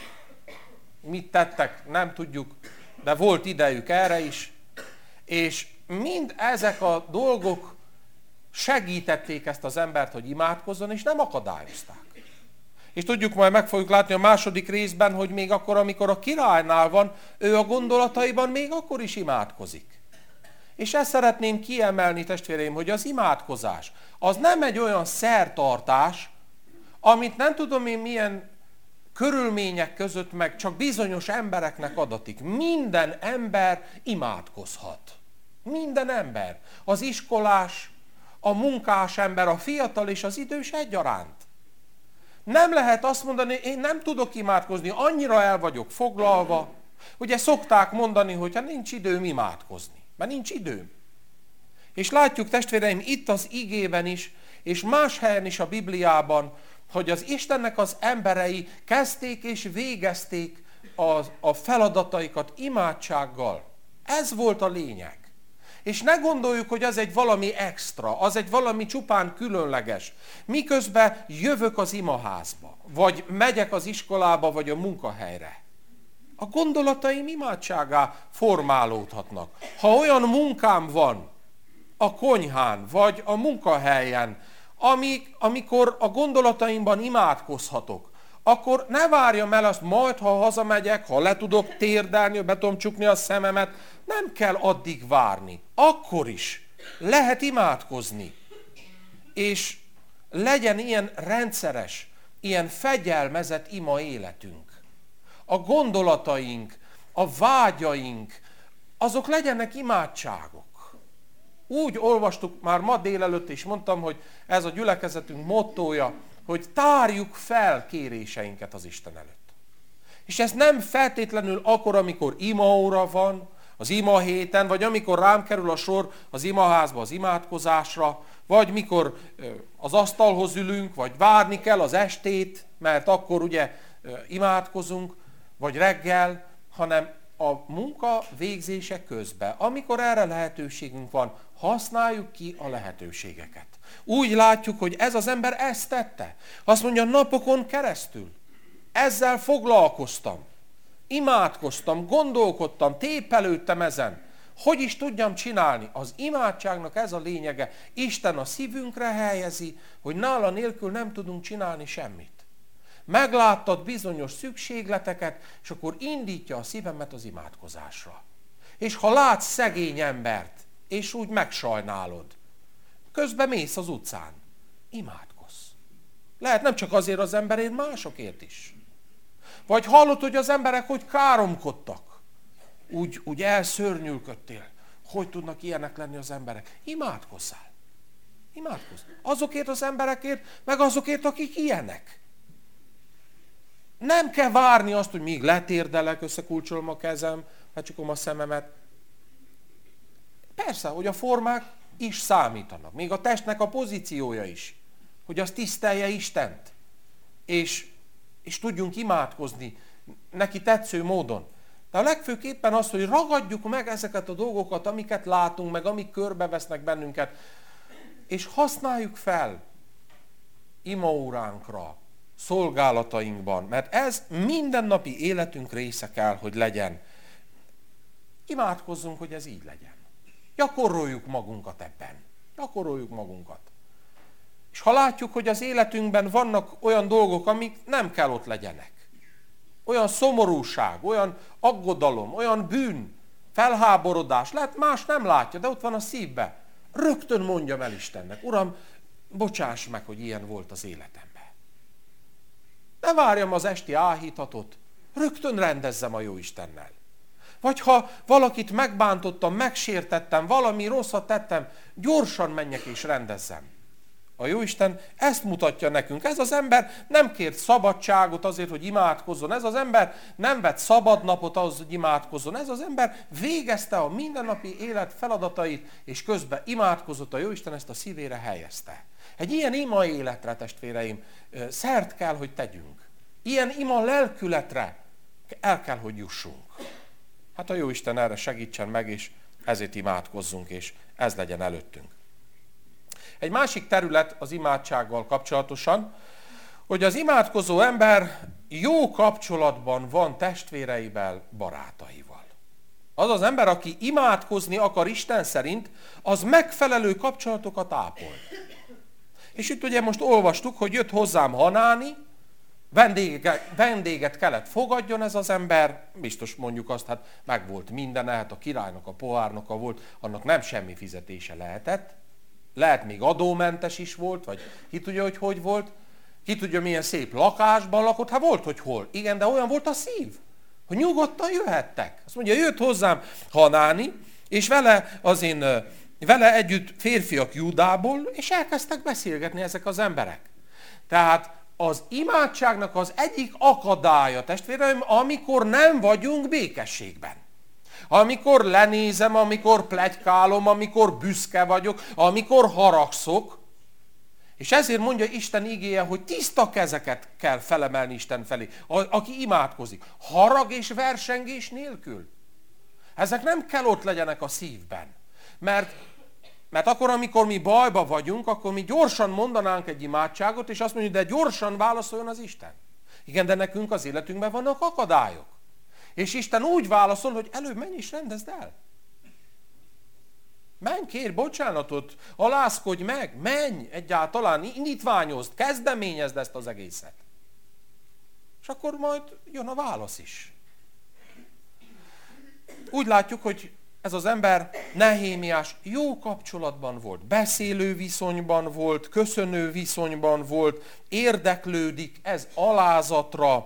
mit tettek, nem tudjuk, de volt idejük erre is, és mind ezek a dolgok segítették ezt az embert, hogy imádkozzon, és nem akadályozták. És tudjuk, majd meg fogjuk látni a második részben, hogy még akkor, amikor a királynál van, ő a gondolataiban még akkor is imádkozik. És ezt szeretném kiemelni, testvéreim, hogy az imádkozás, az nem egy olyan szertartás, amit nem tudom én milyen körülmények között meg csak bizonyos embereknek adatik. Minden ember imádkozhat. Minden ember. Az iskolás, a munkás ember, a fiatal és az idős egyaránt. Nem lehet azt mondani, én nem tudok imádkozni, annyira el vagyok foglalva. Ugye szokták mondani, hogy hát nincs időm imádkozni, mert nincs időm. És látjuk, testvéreim, itt az igében is, és más helyen is a Bibliában, hogy az Istennek az emberei kezdték és végezték a, a feladataikat imádsággal. Ez volt a lényeg. És ne gondoljuk, hogy az egy valami extra, az egy valami csupán különleges. Miközben jövök az imaházba, vagy megyek az iskolába, vagy a munkahelyre. A gondolataim imádságá formálódhatnak. Ha olyan munkám van a konyhán, vagy a munkahelyen, amik, amikor a gondolataimban imádkozhatok, akkor ne várjam el azt, majd ha hazamegyek, ha le tudok térdelni, be tudom csukni a szememet, nem kell addig várni. Akkor is lehet imádkozni. És legyen ilyen rendszeres, ilyen fegyelmezett ima életünk. A gondolataink, a vágyaink, azok legyenek imádságok. Úgy olvastuk már ma délelőtt, és mondtam, hogy ez a gyülekezetünk mottója, hogy tárjuk fel kéréseinket az Isten előtt. És ez nem feltétlenül akkor, amikor imaóra van, az ima héten, vagy amikor rám kerül a sor az imaházba az imádkozásra, vagy mikor az asztalhoz ülünk, vagy várni kell az estét, mert akkor ugye imádkozunk, vagy reggel, hanem a munka végzése közben, amikor erre lehetőségünk van, használjuk ki a lehetőségeket. Úgy látjuk, hogy ez az ember ezt tette. Azt mondja, napokon keresztül. Ezzel foglalkoztam. Imádkoztam, gondolkodtam, tépelődtem ezen. Hogy is tudjam csinálni? Az imádságnak ez a lényege. Isten a szívünkre helyezi, hogy nála nélkül nem tudunk csinálni semmit. Megláttad bizonyos szükségleteket, és akkor indítja a szívemet az imádkozásra. És ha látsz szegény embert, és úgy megsajnálod, közben mész az utcán, imádkozz. Lehet nem csak azért az emberért, másokért is. Vagy hallod, hogy az emberek hogy káromkodtak, úgy, úgy elszörnyülködtél. Hogy tudnak ilyenek lenni az emberek? Imádkozzál. Imádkozz. Azokért az emberekért, meg azokért, akik ilyenek. Nem kell várni azt, hogy még letérdelek, összekulcsolom a kezem, becsukom a szememet. Persze, hogy a formák is számítanak. Még a testnek a pozíciója is. Hogy az tisztelje Istent. És, és tudjunk imádkozni neki tetsző módon. De a legfőképpen az, hogy ragadjuk meg ezeket a dolgokat, amiket látunk, meg amik körbevesznek bennünket, és használjuk fel imaóránkra, szolgálatainkban, mert ez mindennapi életünk része kell, hogy legyen. Imádkozzunk, hogy ez így legyen. Gyakoroljuk magunkat ebben. Gyakoroljuk magunkat. És ha látjuk, hogy az életünkben vannak olyan dolgok, amik nem kell ott legyenek. Olyan szomorúság, olyan aggodalom, olyan bűn, felháborodás, lehet más nem látja, de ott van a szívbe. Rögtön mondjam el Istennek, Uram, bocsáss meg, hogy ilyen volt az életemben. Ne várjam az esti áhítatot, rögtön rendezzem a jó Istennel. Vagy ha valakit megbántottam, megsértettem, valami rosszat tettem, gyorsan menjek és rendezzem A Jóisten ezt mutatja nekünk. Ez az ember nem kért szabadságot azért, hogy imádkozzon. Ez az ember nem vett szabadnapot ahhoz, hogy imádkozzon. Ez az ember végezte a mindennapi élet feladatait, és közben imádkozott. A Jóisten ezt a szívére helyezte. Egy ilyen ima életre, testvéreim, szert kell, hogy tegyünk. Ilyen ima lelkületre el kell, hogy jussunk. Hát a Jóisten erre segítsen meg, és ezért imádkozzunk, és ez legyen előttünk. Egy másik terület az imádsággal kapcsolatosan, hogy az imádkozó ember jó kapcsolatban van testvéreivel, barátaival. Az az ember, aki imádkozni akar Isten szerint, az megfelelő kapcsolatokat ápol. És itt ugye most olvastuk, hogy jött hozzám Hanáni, vendéget, vendéget kellett fogadjon ez az ember, biztos mondjuk azt, hát meg volt mindene, hát a királynak a pohárnoka volt, annak nem semmi fizetése lehetett. Lehet még adómentes is volt, vagy ki tudja, hogy hogy volt. Ki tudja, milyen szép lakásban lakott. Hát volt, hogy hol. Igen, de olyan volt a szív, hogy nyugodtan jöhettek. Azt mondja, jött hozzám Hanáni, és vele az én, vele együtt férfiak Júdából, és elkezdtek beszélgetni ezek az emberek. Tehát az imádságnak az egyik akadálya, testvéreim, amikor nem vagyunk békességben. Amikor lenézem, amikor pletykálom, amikor büszke vagyok, amikor haragszok. És ezért mondja Isten igéje, hogy tiszta kezeket kell felemelni Isten felé, aki imádkozik. Harag és versengés nélkül. Ezek nem kell ott legyenek a szívben. Mert, mert akkor, amikor mi bajba vagyunk, akkor mi gyorsan mondanánk egy imádságot, és azt mondjuk, de gyorsan válaszoljon az Isten. Igen, de nekünk az életünkben vannak akadályok. És Isten úgy válaszol, hogy előbb menj és rendezd el. Menj, kérj bocsánatot, alázkodj meg, menj egyáltalán, indítványozd, kezdeményezd ezt az egészet. És akkor majd jön a válasz is. Úgy látjuk, hogy ez az ember, Nehémiás, jó kapcsolatban volt, beszélő viszonyban volt, köszönő viszonyban volt, érdeklődik, ez alázatra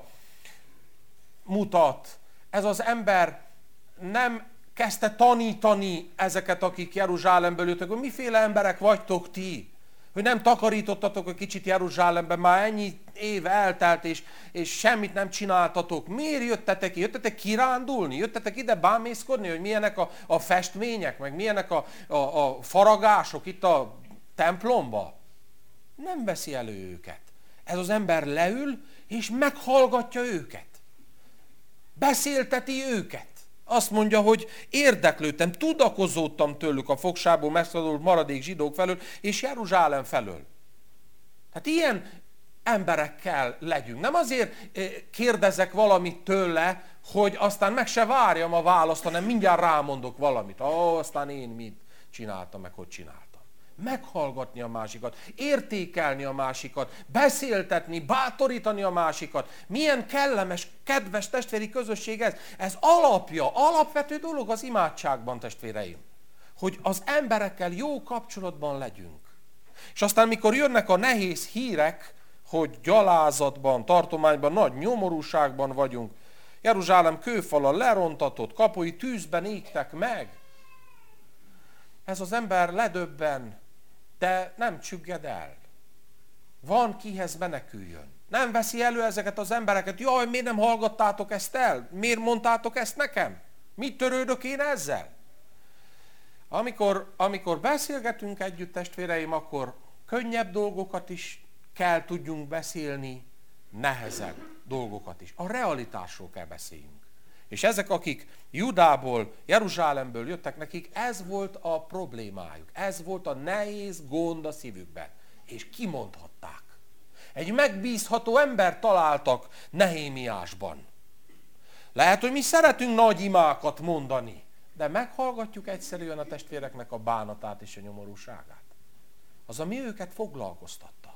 mutat. Ez az ember nem kezdte tanítani ezeket, akik Jeruzsálemből jöttek, hogy miféle emberek vagytok ti, hogy nem takarítottatok egy kicsit Jeruzsálemben, már ennyi év eltelt, és, és semmit nem csináltatok. Miért jöttetek ki? Jöttetek kirándulni? Jöttetek ide bámészkodni, hogy milyenek a, a festmények, meg milyenek a, a, a faragások itt a templomba? Nem veszi elő őket. Ez az ember leül, és meghallgatja őket. Beszélteti őket. Azt mondja, hogy érdeklődtem, tudakozódtam tőlük a fogságból megszabadult maradék zsidók felől, és Jeruzsálem felől. Tehát ilyen emberekkel legyünk. Nem azért kérdezek valamit tőle, hogy aztán meg se várjam a választ, hanem mindjárt rámondok valamit. Ó, aztán én mit csináltam, meg hogy csináltam. Meghallgatni a másikat, értékelni a másikat, beszéltetni, bátorítani a másikat. Milyen kellemes, kedves testvéri közösség ez. Ez alapja, alapvető dolog az imádságban, testvéreim. Hogy az emberekkel jó kapcsolatban legyünk. És aztán, mikor jönnek a nehéz hírek, hogy gyalázatban, tartományban, nagy nyomorúságban vagyunk, Jeruzsálem kőfala lerontatott, kapui tűzben égtek meg. Ez az ember ledöbben, de nem csügged el. Van kihez meneküljön. Nem veszi elő ezeket az embereket. Jaj, miért nem hallgattátok ezt el? Miért mondtátok ezt nekem? Mit törődök én ezzel? Amikor, amikor beszélgetünk együtt, testvéreim, akkor könnyebb dolgokat is kell tudjunk beszélni, nehezebb dolgokat is. A realitásról kell beszéljünk. És ezek, akik Judából, Jeruzsálemből jöttek, nekik ez volt a problémájuk. Ez volt a nehéz gond a szívükben. És kimondhatták. Egy megbízható embert találtak Nehémiásban. Lehet, hogy mi szeretünk nagy imákat mondani, de meghallgatjuk egyszerűen a testvéreknek a bánatát és a nyomorúságát. Az, ami őket foglalkoztatta.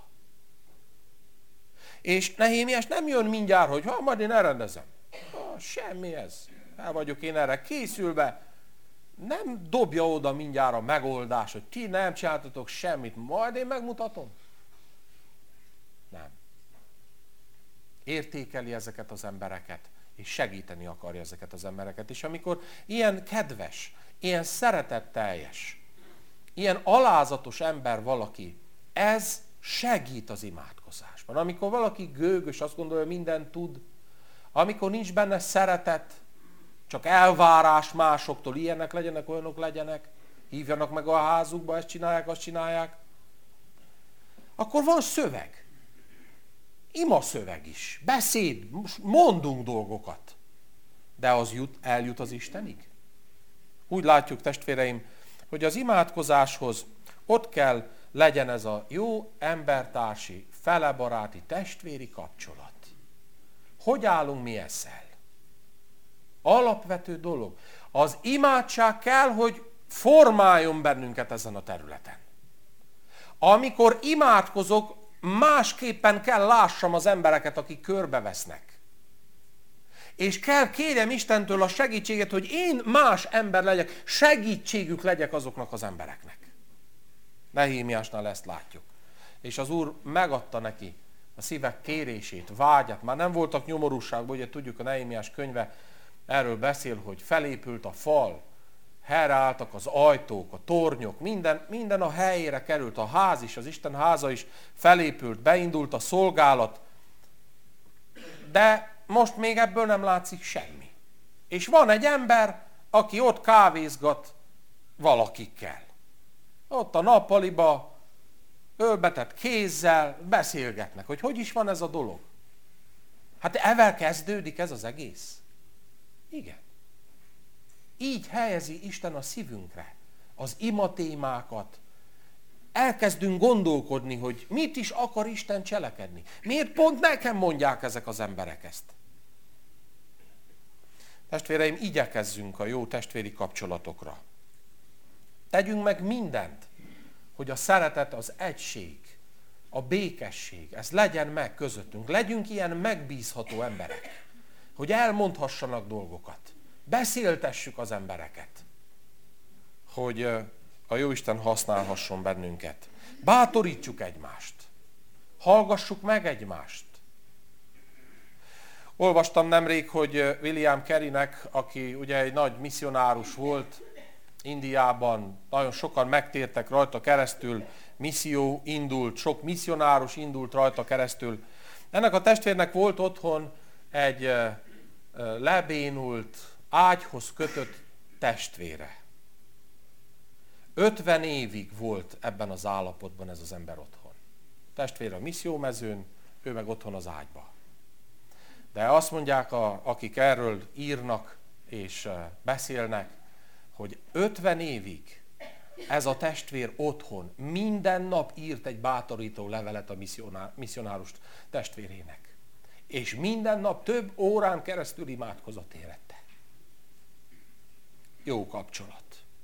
És Nehémiás nem jön mindjárt, hogy ha, majd én elrendezem. Ha, semmi ez. El vagyok én erre készülve. Nem dobja oda mindjárt a megoldás, hogy ti nem csináltatok semmit, majd én megmutatom. Nem. Értékeli ezeket az embereket, és segíteni akarja ezeket az embereket. És amikor ilyen kedves, ilyen szeretetteljes, ilyen alázatos ember valaki, ez Segít az imádkozásban. Amikor valaki gőgös, azt gondolja, mindent tud, amikor nincs benne szeretet, csak elvárás másoktól, ilyenek legyenek, olyanok legyenek, hívjanak meg a házukba, ezt csinálják, azt csinálják, akkor van szöveg. Ima szöveg is. Beszéd, mondunk dolgokat. De az jut, eljut az Istenig? Úgy látjuk, testvéreim, hogy az imádkozáshoz ott kell legyen ez a jó embertársi, felebaráti, testvéri kapcsolat. Hogy állunk mi ezzel? Alapvető dolog. Az imádság kell, hogy formáljon bennünket ezen a területen. Amikor imádkozok, másképpen kell lássam az embereket, akik körbevesznek. És kell kérjem Istentől a segítséget, hogy én más ember legyek, segítségük legyek azoknak az embereknek. Nehémiásnál ezt látjuk. És az Úr megadta neki a szívek kérését, vágyat. Már nem voltak nyomorúságban, ugye tudjuk, a Nehémiás könyve erről beszél, hogy felépült a fal, helyreálltak az ajtók, a tornyok, minden, minden a helyére került, a ház is, az Isten háza is felépült, beindult a szolgálat, de most még ebből nem látszik semmi. És van egy ember, aki ott kávézgat valakikkel. Ott a nappaliba, ölbetett kézzel beszélgetnek, hogy hogy is van ez a dolog. Hát evel kezdődik ez az egész. Igen. Így helyezi Isten a szívünkre az imatémákat. Elkezdünk gondolkodni, hogy mit is akar Isten cselekedni. Miért pont nekem mondják ezek az emberek ezt? Testvéreim, igyekezzünk a jó testvéri kapcsolatokra. Tegyünk meg mindent, hogy a szeretet, az egység, a békesség, ez legyen meg közöttünk. Legyünk ilyen megbízható emberek, hogy elmondhassanak dolgokat. Beszéltessük az embereket, hogy a Jóisten használhasson bennünket. Bátorítsuk egymást. Hallgassuk meg egymást. Olvastam nemrég, hogy William Careynek, aki ugye egy nagy misszionárus volt Indiában, nagyon sokan megtértek rajta keresztül, misszió indult, sok misszionárus indult rajta keresztül. Ennek a testvérnek volt otthon egy lebénult, ágyhoz kötött testvére. ötven évig volt ebben az állapotban ez az ember otthon. A testvére a missziómezőn, ő meg otthon az ágyba. De azt mondják, a, akik erről írnak és beszélnek, hogy ötven évig ez a testvér otthon minden nap írt egy bátorító levelet a misszionárus testvérének. És minden nap több órán keresztül imádkozott érette. Jó kapcsolat.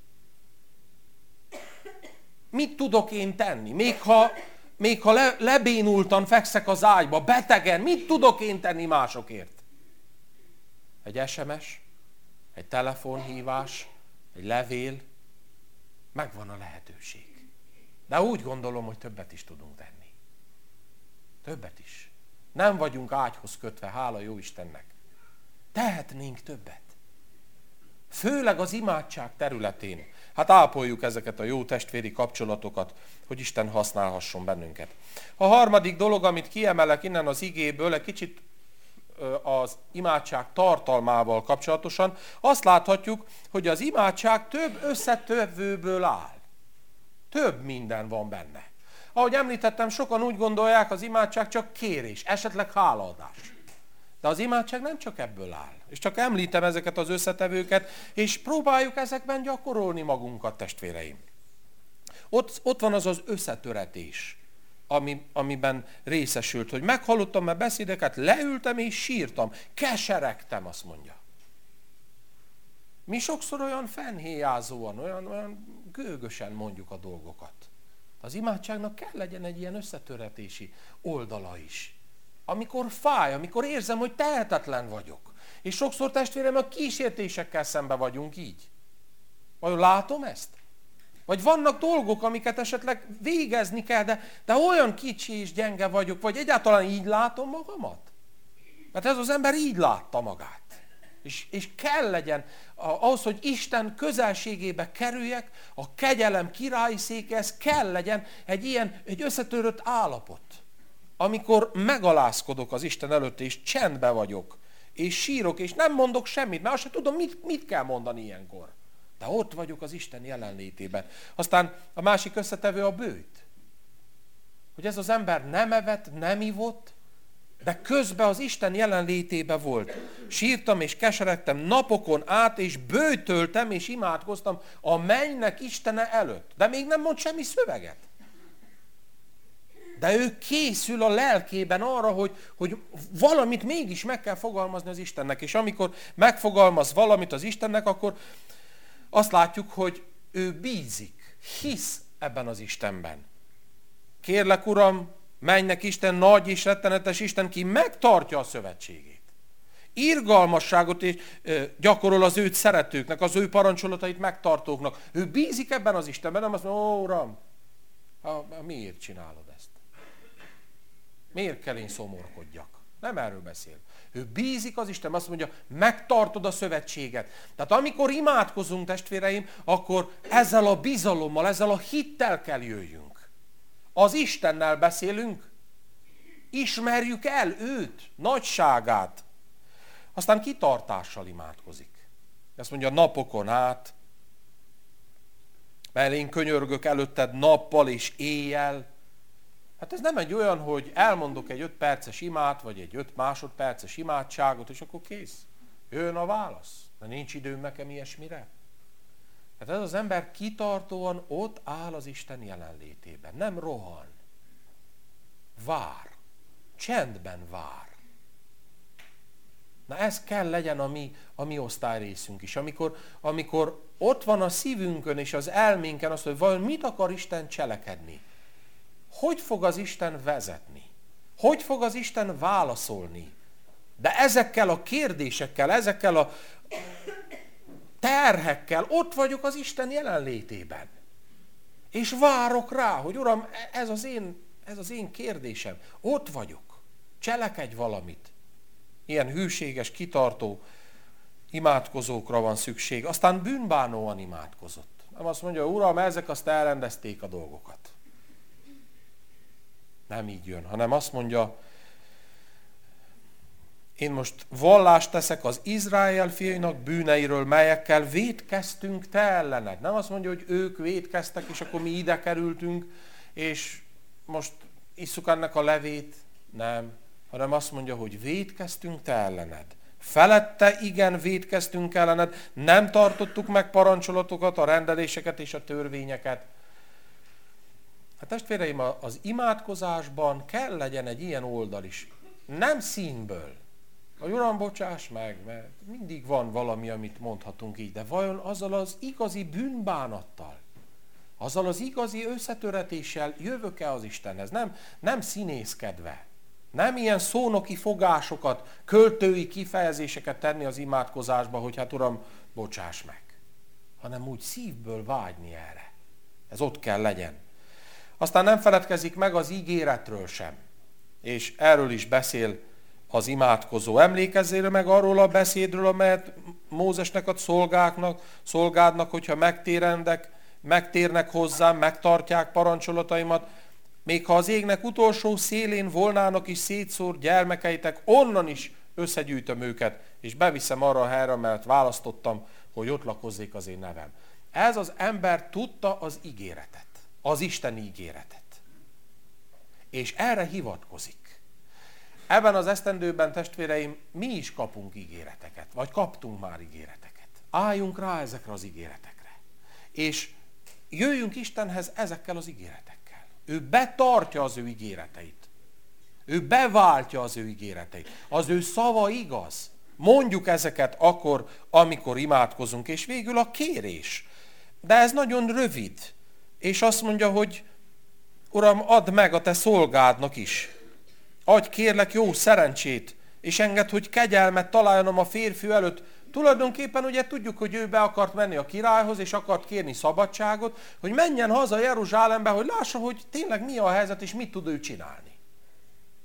Mit tudok én tenni? Még ha, még ha le, lebénultan fekszek az ágyba, betegen, mit tudok én tenni másokért? Egy es em es, egy telefonhívás, egy levél, megvan a lehetőség. De úgy gondolom, hogy többet is tudunk tenni. Többet is. Nem vagyunk ágyhoz kötve, hála jó Istennek. Tehetnénk többet. Főleg az imádság területén. Hát ápoljuk ezeket a jó testvéri kapcsolatokat, hogy Isten használhasson bennünket. A harmadik dolog, amit kiemelek innen az igéből, egy kicsit az imádság tartalmával kapcsolatosan, azt láthatjuk, hogy az imádság több összetevőből áll. Több minden van benne. Ahogy említettem, sokan úgy gondolják, az imádság csak kérés, esetleg hálaadás. De az imádság nem csak ebből áll. És csak említem ezeket az összetevőket, és próbáljuk ezekben gyakorolni magunkat, testvéreim. Ott, ott van az az összetöretés, ami, amiben részesült, hogy meghallottam már beszédeket, leültem és sírtam, keseregtem, azt mondja. Mi sokszor olyan fennhéjázóan, olyan, olyan gőgösen mondjuk a dolgokat. Az imádságnak kell legyen egy ilyen összetöretési oldala is. Amikor fáj, amikor érzem, hogy tehetetlen vagyok. És sokszor, testvérem, a kísértésekkel szembe vagyunk így. Vajon látom ezt? Vagy vannak dolgok, amiket esetleg végezni kell, de, de olyan kicsi és gyenge vagyok, vagy egyáltalán így látom magamat? Mert ez az ember így látta magát. És, és kell legyen, ahhoz, hogy Isten közelségébe kerüljek, a kegyelem királyi székéhez kell legyen egy ilyen, egy összetörött állapot. Amikor megalázkodok az Isten előtt, és csendbe vagyok, és sírok, és nem mondok semmit, mert azt sem tudom, mit, mit kell mondani ilyenkor. De ott vagyok az Isten jelenlétében. Aztán a másik összetevő a bőjt. Hogy ez az ember nem evett, nem ivott, de közben az Isten jelenlétébe volt. Sírtam és keseredtem napokon át, és bőtöltem és imádkoztam a mennynek Istene előtt. De még nem mond semmi szöveget. De ő készül a lelkében arra, hogy, hogy valamit mégis meg kell fogalmazni az Istennek. És amikor megfogalmaz valamit az Istennek, akkor azt látjuk, hogy ő bízik, hisz ebben az Istenben. Kérlek, Uram, mennynek Isten, nagy és rettenetes Isten, ki megtartja a szövetségét. Irgalmasságot és gyakorol az őt szeretőknek, az ő parancsolatait megtartóknak. Ő bízik ebben az Istenben, nem azt mondja, ó, Uram, ha, miért csinálod ezt? Miért kell én szomorkodjak? Nem erről beszél. Ő bízik az Istenben, azt mondja, megtartod a szövetséget. Tehát amikor imádkozunk, testvéreim, akkor ezzel a bizalommal, ezzel a hittel kell jöjjünk. Az Istennel beszélünk, ismerjük el őt, nagyságát. Aztán kitartással imádkozik. Ezt mondja, napokon át, mert én könyörgök előtted nappal és éjjel. Hát ez nem egy olyan, hogy elmondok egy öt perces imát, vagy egy öt másodperces imádságot, és akkor kész. Jön a válasz. De nincs időm nekem ilyesmire. Hát ez az ember kitartóan ott áll az Isten jelenlétében. Nem rohan. Vár. Csendben vár. Na ez kell legyen a mi, a mi osztályrészünk is. Amikor, amikor ott van a szívünkön és az elménken az, hogy vajon mit akar Isten cselekedni. Hogy fog az Isten vezetni? Hogy fog az Isten válaszolni? De ezekkel a kérdésekkel, ezekkel a terhekkel ott vagyok az Isten jelenlétében. És várok rá, hogy Uram, ez az én, ez az én kérdésem. Ott vagyok. Cselekedj valamit. Ilyen hűséges, kitartó imádkozókra van szükség. Aztán bűnbánóan imádkozott. Nem azt mondja, Uram, ezek azt elrendezték a dolgokat. Nem így jön, hanem azt mondja, én most vallást teszek az Izrael fiainak bűneiről, melyekkel vétkeztünk te ellened. Nem azt mondja, hogy ők vétkeztek, és akkor mi ide kerültünk, és most isszuk ennek a levét. Nem, hanem azt mondja, hogy vétkeztünk te ellened. Felette igen vétkeztünk ellened, nem tartottuk meg parancsolatokat, a rendeléseket és a törvényeket. Hát testvéreim, az imádkozásban kell legyen egy ilyen oldal is. Nem színből. A Uram, bocsáss meg, mert mindig van valami, amit mondhatunk így, de vajon azzal az igazi bűnbánattal, azzal az igazi összetöretéssel jövök-e az Istenhez? Nem, nem színészkedve. Nem ilyen szónoki fogásokat, költői kifejezéseket tenni az imádkozásba, hogy hát Uram, bocsáss meg. Hanem úgy szívből vágyni erre. Ez ott kell legyen. Aztán nem feledkezik meg az ígéretről sem. És erről is beszél az imádkozó. Emlékezzél meg arról a beszédről, amelyet Mózesnek ad szolgáknak, szolgádnak, hogyha megtérendek, megtérnek hozzám, megtartják parancsolataimat, még ha az égnek utolsó szélén volnának is szétszórt gyermekeitek, onnan is összegyűjtöm őket, és beviszem arra a helyre, mert választottam, hogy ott lakozzék az én nevem. Ez az ember tudta az ígéretet, az Isten ígéretet. És erre hivatkozik. Ebben az esztendőben, testvéreim, mi is kapunk ígéreteket, vagy kaptunk már ígéreteket. Álljunk rá ezekre az ígéretekre. És jöjjünk Istenhez ezekkel az ígéretekkel. Ő betartja az ő ígéreteit. Ő beváltja az ő ígéreteit. Az ő szava igaz. Mondjuk ezeket akkor, amikor imádkozunk. És végül a kérés. De ez nagyon rövid. És azt mondja, hogy Uram, add meg a te szolgádnak is. Adj kérlek jó szerencsét, és engedd, hogy kegyelmet találjanom a férfi előtt. Tulajdonképpen ugye tudjuk, hogy ő be akart menni a királyhoz, és akart kérni szabadságot, hogy menjen haza Jeruzsálembe, hogy lássa, hogy tényleg mi a helyzet, és mit tud ő csinálni.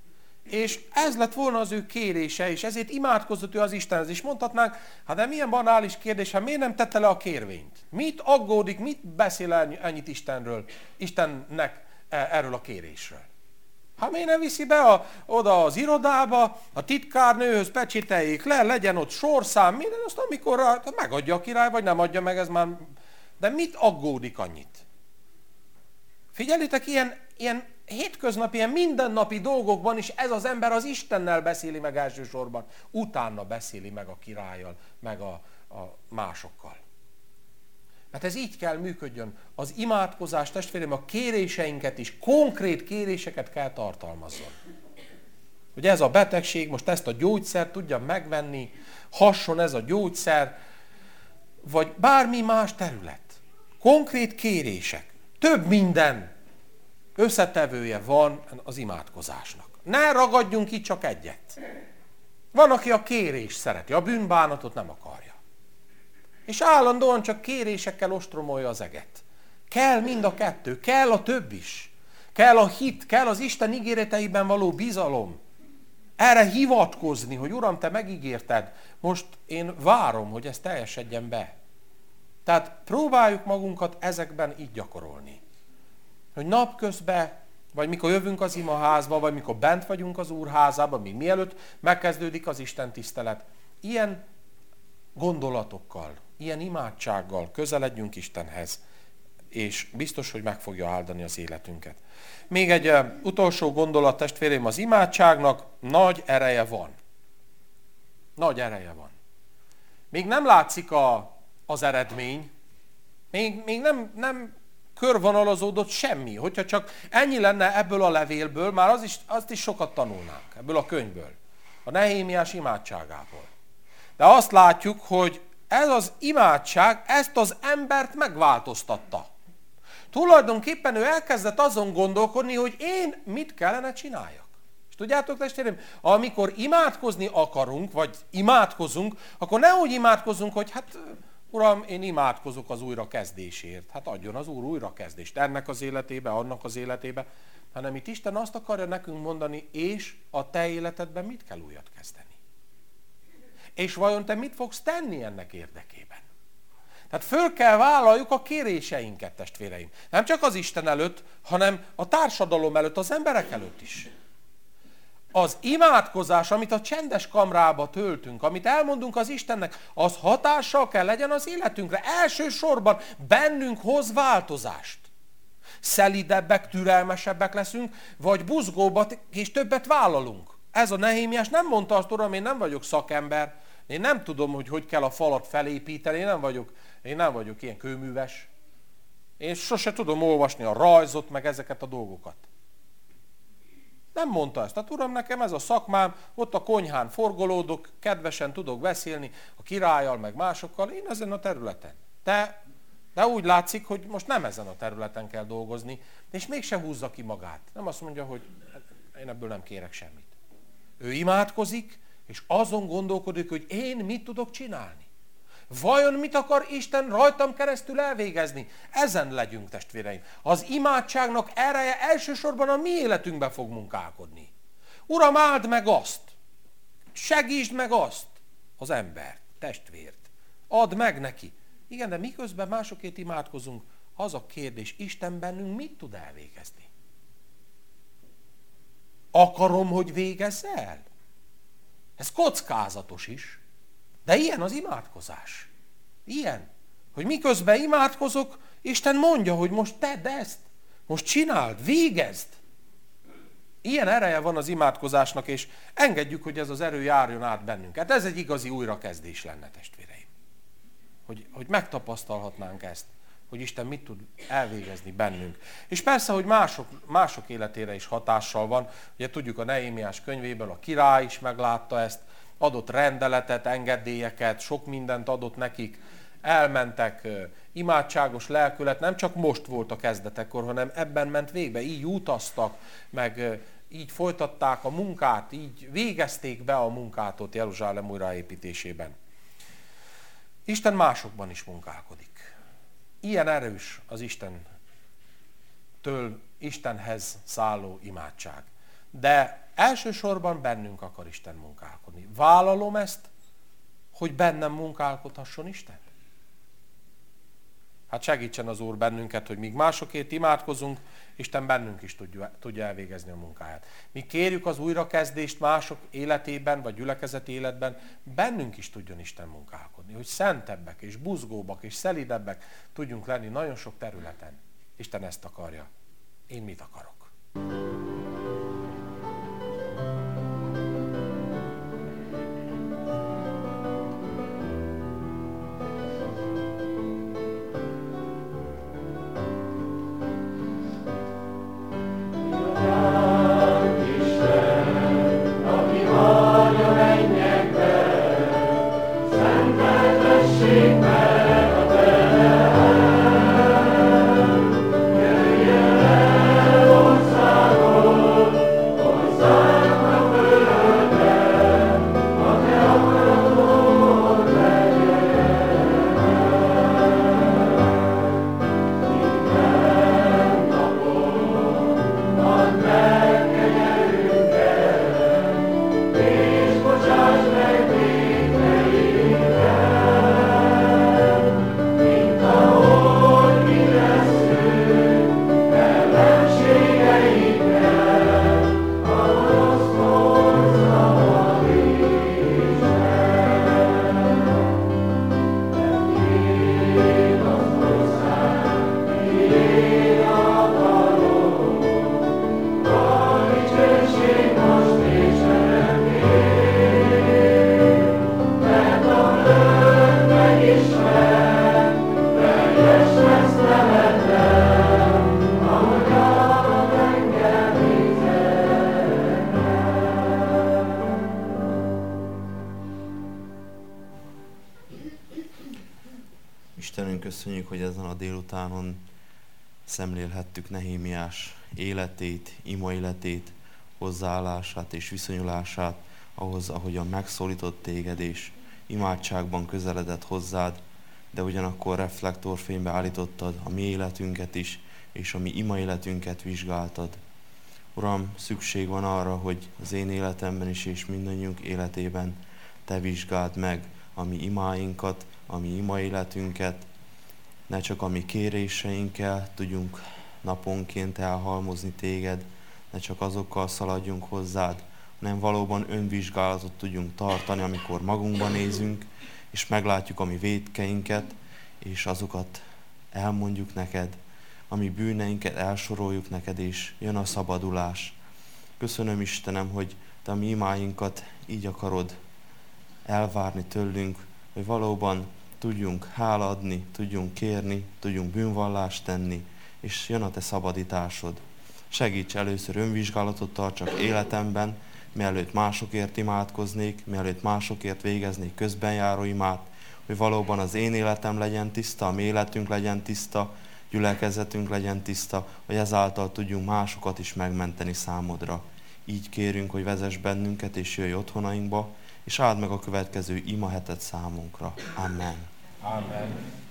És ez lett volna az ő kérése, és ezért imádkozott ő az Istenhez. És mondhatnánk, hát de milyen banális kérdés, hát miért nem tette le a kérvényt? Mit aggódik, mit beszél ennyit Istenről, Istennek erről a kérésről? Hát miért nem viszi be a, oda az irodába, a titkárnőhöz pecsételjék le, legyen ott sorszám, minden, azt amikor megadja a király, vagy nem adja meg, ez már... De mit aggódik annyit? Figyeljétek, ilyen, ilyen hétköznapi, ilyen mindennapi dolgokban is ez az ember az Istennel beszéli meg elsősorban, utána beszéli meg a királlyal, meg a, a másokkal. Mert ez így kell működjön. Az imádkozás, testvérem, a kéréseinket is, konkrét kéréseket kell tartalmazzon. Hogy ez a betegség, most ezt a gyógyszert tudja megvenni, hasson ez a gyógyszer, vagy bármi más terület. Konkrét kérések. Több minden összetevője van az imádkozásnak. Ne ragadjunk ki csak egyet. Van, aki a kérés szereti, a bűnbánatot nem akarja. És állandóan csak kérésekkel ostromolja az eget. Kell mind a kettő, kell a több is. Kell a hit, kell az Isten ígéreteiben való bizalom. Erre hivatkozni, hogy Uram, te megígérted, most én várom, hogy ez teljesedjen be. Tehát próbáljuk magunkat ezekben így gyakorolni. Hogy napközben, vagy mikor jövünk az imaházba, vagy mikor bent vagyunk az úrházában, még mielőtt megkezdődik az Isten tisztelet, ilyen gondolatokkal, ilyen imádsággal közeledjünk Istenhez, és biztos, hogy meg fogja áldani az életünket. Még egy uh, utolsó gondolat, testvérem, az imádságnak nagy ereje van. Nagy ereje van. Még nem látszik a, az eredmény, még, még nem, nem körvonalazódott semmi. Hogyha csak ennyi lenne ebből a levélből, már az is, azt is sokat tanulnánk, ebből a könyvből, a Nehémiás imádságából. De azt látjuk, hogy ez az imádság ezt az embert megváltoztatta. Tulajdonképpen ő elkezdett azon gondolkodni, hogy én mit kellene csináljak. És tudjátok, testvérem, amikor imádkozni akarunk, vagy imádkozunk, akkor ne úgy imádkozunk, hogy hát Uram, én imádkozok az újrakezdésért. Hát adjon az Úr újrakezdést ennek az életébe, annak az életébe. Hanem itt Isten azt akarja nekünk mondani, és a te életedben mit kell újat kezdeni. És vajon te mit fogsz tenni ennek érdekében? Tehát föl kell vállaljuk a kéréseinket, testvéreim. Nem csak az Isten előtt, hanem a társadalom előtt, az emberek előtt is. Az imádkozás, amit a csendes kamrába töltünk, amit elmondunk az Istennek, az hatással kell legyen az életünkre. Elsősorban bennünk hoz változást. Szelidebbek, türelmesebbek leszünk, vagy buzgóbbat és többet vállalunk. Ez a Nehémiás nem mondta azt, Uram, én nem vagyok szakember, én nem tudom, hogy hogy kell a falat felépíteni, én nem vagyok, én nem vagyok ilyen kőműves. Én sose tudom olvasni a rajzot, meg ezeket a dolgokat. Nem mondta ezt. Tehát Uram, nekem ez a szakmám, ott a konyhán forgolódok, kedvesen tudok beszélni a királlyal, meg másokkal, én ezen a területen. De, de úgy látszik, hogy most nem ezen a területen kell dolgozni, és mégse húzza ki magát. Nem azt mondja, hogy én ebből nem kérek semmit. Ő imádkozik, és azon gondolkodik, hogy én mit tudok csinálni. Vajon mit akar Isten rajtam keresztül elvégezni? Ezen legyünk, testvéreim. Az imádságnak ereje elsősorban a mi életünkben fog munkálkodni. Uram, áld meg azt! Segítsd meg azt! Az embert, testvért. Add meg neki. Igen, de miközben másokért imádkozunk, az a kérdés, Isten bennünk mit tud elvégezni? Akarom, hogy végezz el? Ez kockázatos is. De ilyen az imádkozás. Ilyen. Hogy miközben imádkozok, Isten mondja, hogy most tedd ezt. Most csináld, végezd. Ilyen ereje van az imádkozásnak, és engedjük, hogy ez az erő járjon át bennünket. Ez egy igazi újrakezdés lenne, testvéreim. Hogy, hogy megtapasztalhatnánk ezt. Hogy Isten mit tud elvégezni bennünk. És persze, hogy mások, mások életére is hatással van. Ugye tudjuk a Nehémiás könyvéből, a király is meglátta ezt, adott rendeletet, engedélyeket, sok mindent adott nekik, elmentek, imádságos lelkület, nem csak most volt a kezdetekkor, hanem ebben ment végbe, így utaztak, meg így folytatták a munkát, így végezték be a munkát ott Jeruzsálem újraépítésében. Isten másokban is munkálkodik. Ilyen erős az Istentől, Istenhez szálló imádság. De Elsősorban bennünk akar Isten munkálkodni. Vállalom ezt, hogy bennem munkálkodhasson Isten? Hát segítsen az Úr bennünket, hogy míg másokért imádkozunk, Isten bennünk is tudja, tudja elvégezni a munkáját. Mi kérjük az újrakezdést mások életében, vagy gyülekezeti életben, bennünk is tudjon Isten munkálkodni, hogy szentebbek, és buzgóbbak, és szelidebbek tudjunk lenni nagyon sok területen. Isten ezt akarja. Én mit akarok? Istenünk, köszönjük, hogy ezen a délutánon szemlélhettük Nehémiás életét, ima életét, hozzáállását és viszonyulását ahhoz, ahogyan megszólított téged és imádságban közeledett hozzád, de ugyanakkor reflektorfénybe állítottad a mi életünket is, és a mi ima életünket vizsgáltad. Uram, szükség van arra, hogy az én életemben is és mindannyiunk életében te vizsgáld meg a mi imáinkat, a mi ima életünket, ne csak a mi kéréseinkkel tudjunk naponként elhalmozni téged, ne csak azokkal szaladjunk hozzád, hanem valóban önvizsgálatot tudjunk tartani, amikor magunkba nézünk, és meglátjuk a mi vétkeinket, és azokat elmondjuk neked, a mi bűneinket elsoroljuk neked, és jön a szabadulás. Köszönöm, Istenem, hogy te a mi imáinkat így akarod elvárni tőlünk, hogy valóban tudjunk hálaadni, tudjunk kérni, tudjunk bűnvallást tenni, és jön a te szabadításod. Segíts először önvizsgálatot tartsak életemben, mielőtt másokért imádkoznék, mielőtt másokért végeznék közbenjáró imát, hogy valóban az én életem legyen tiszta, a mi életünk legyen tiszta, gyülekezetünk legyen tiszta, hogy ezáltal tudjunk másokat is megmenteni számodra. Így kérünk, hogy vezess bennünket és jöjj otthonainkba, és áld meg a következő ima hetet számunkra. Amen. Amen.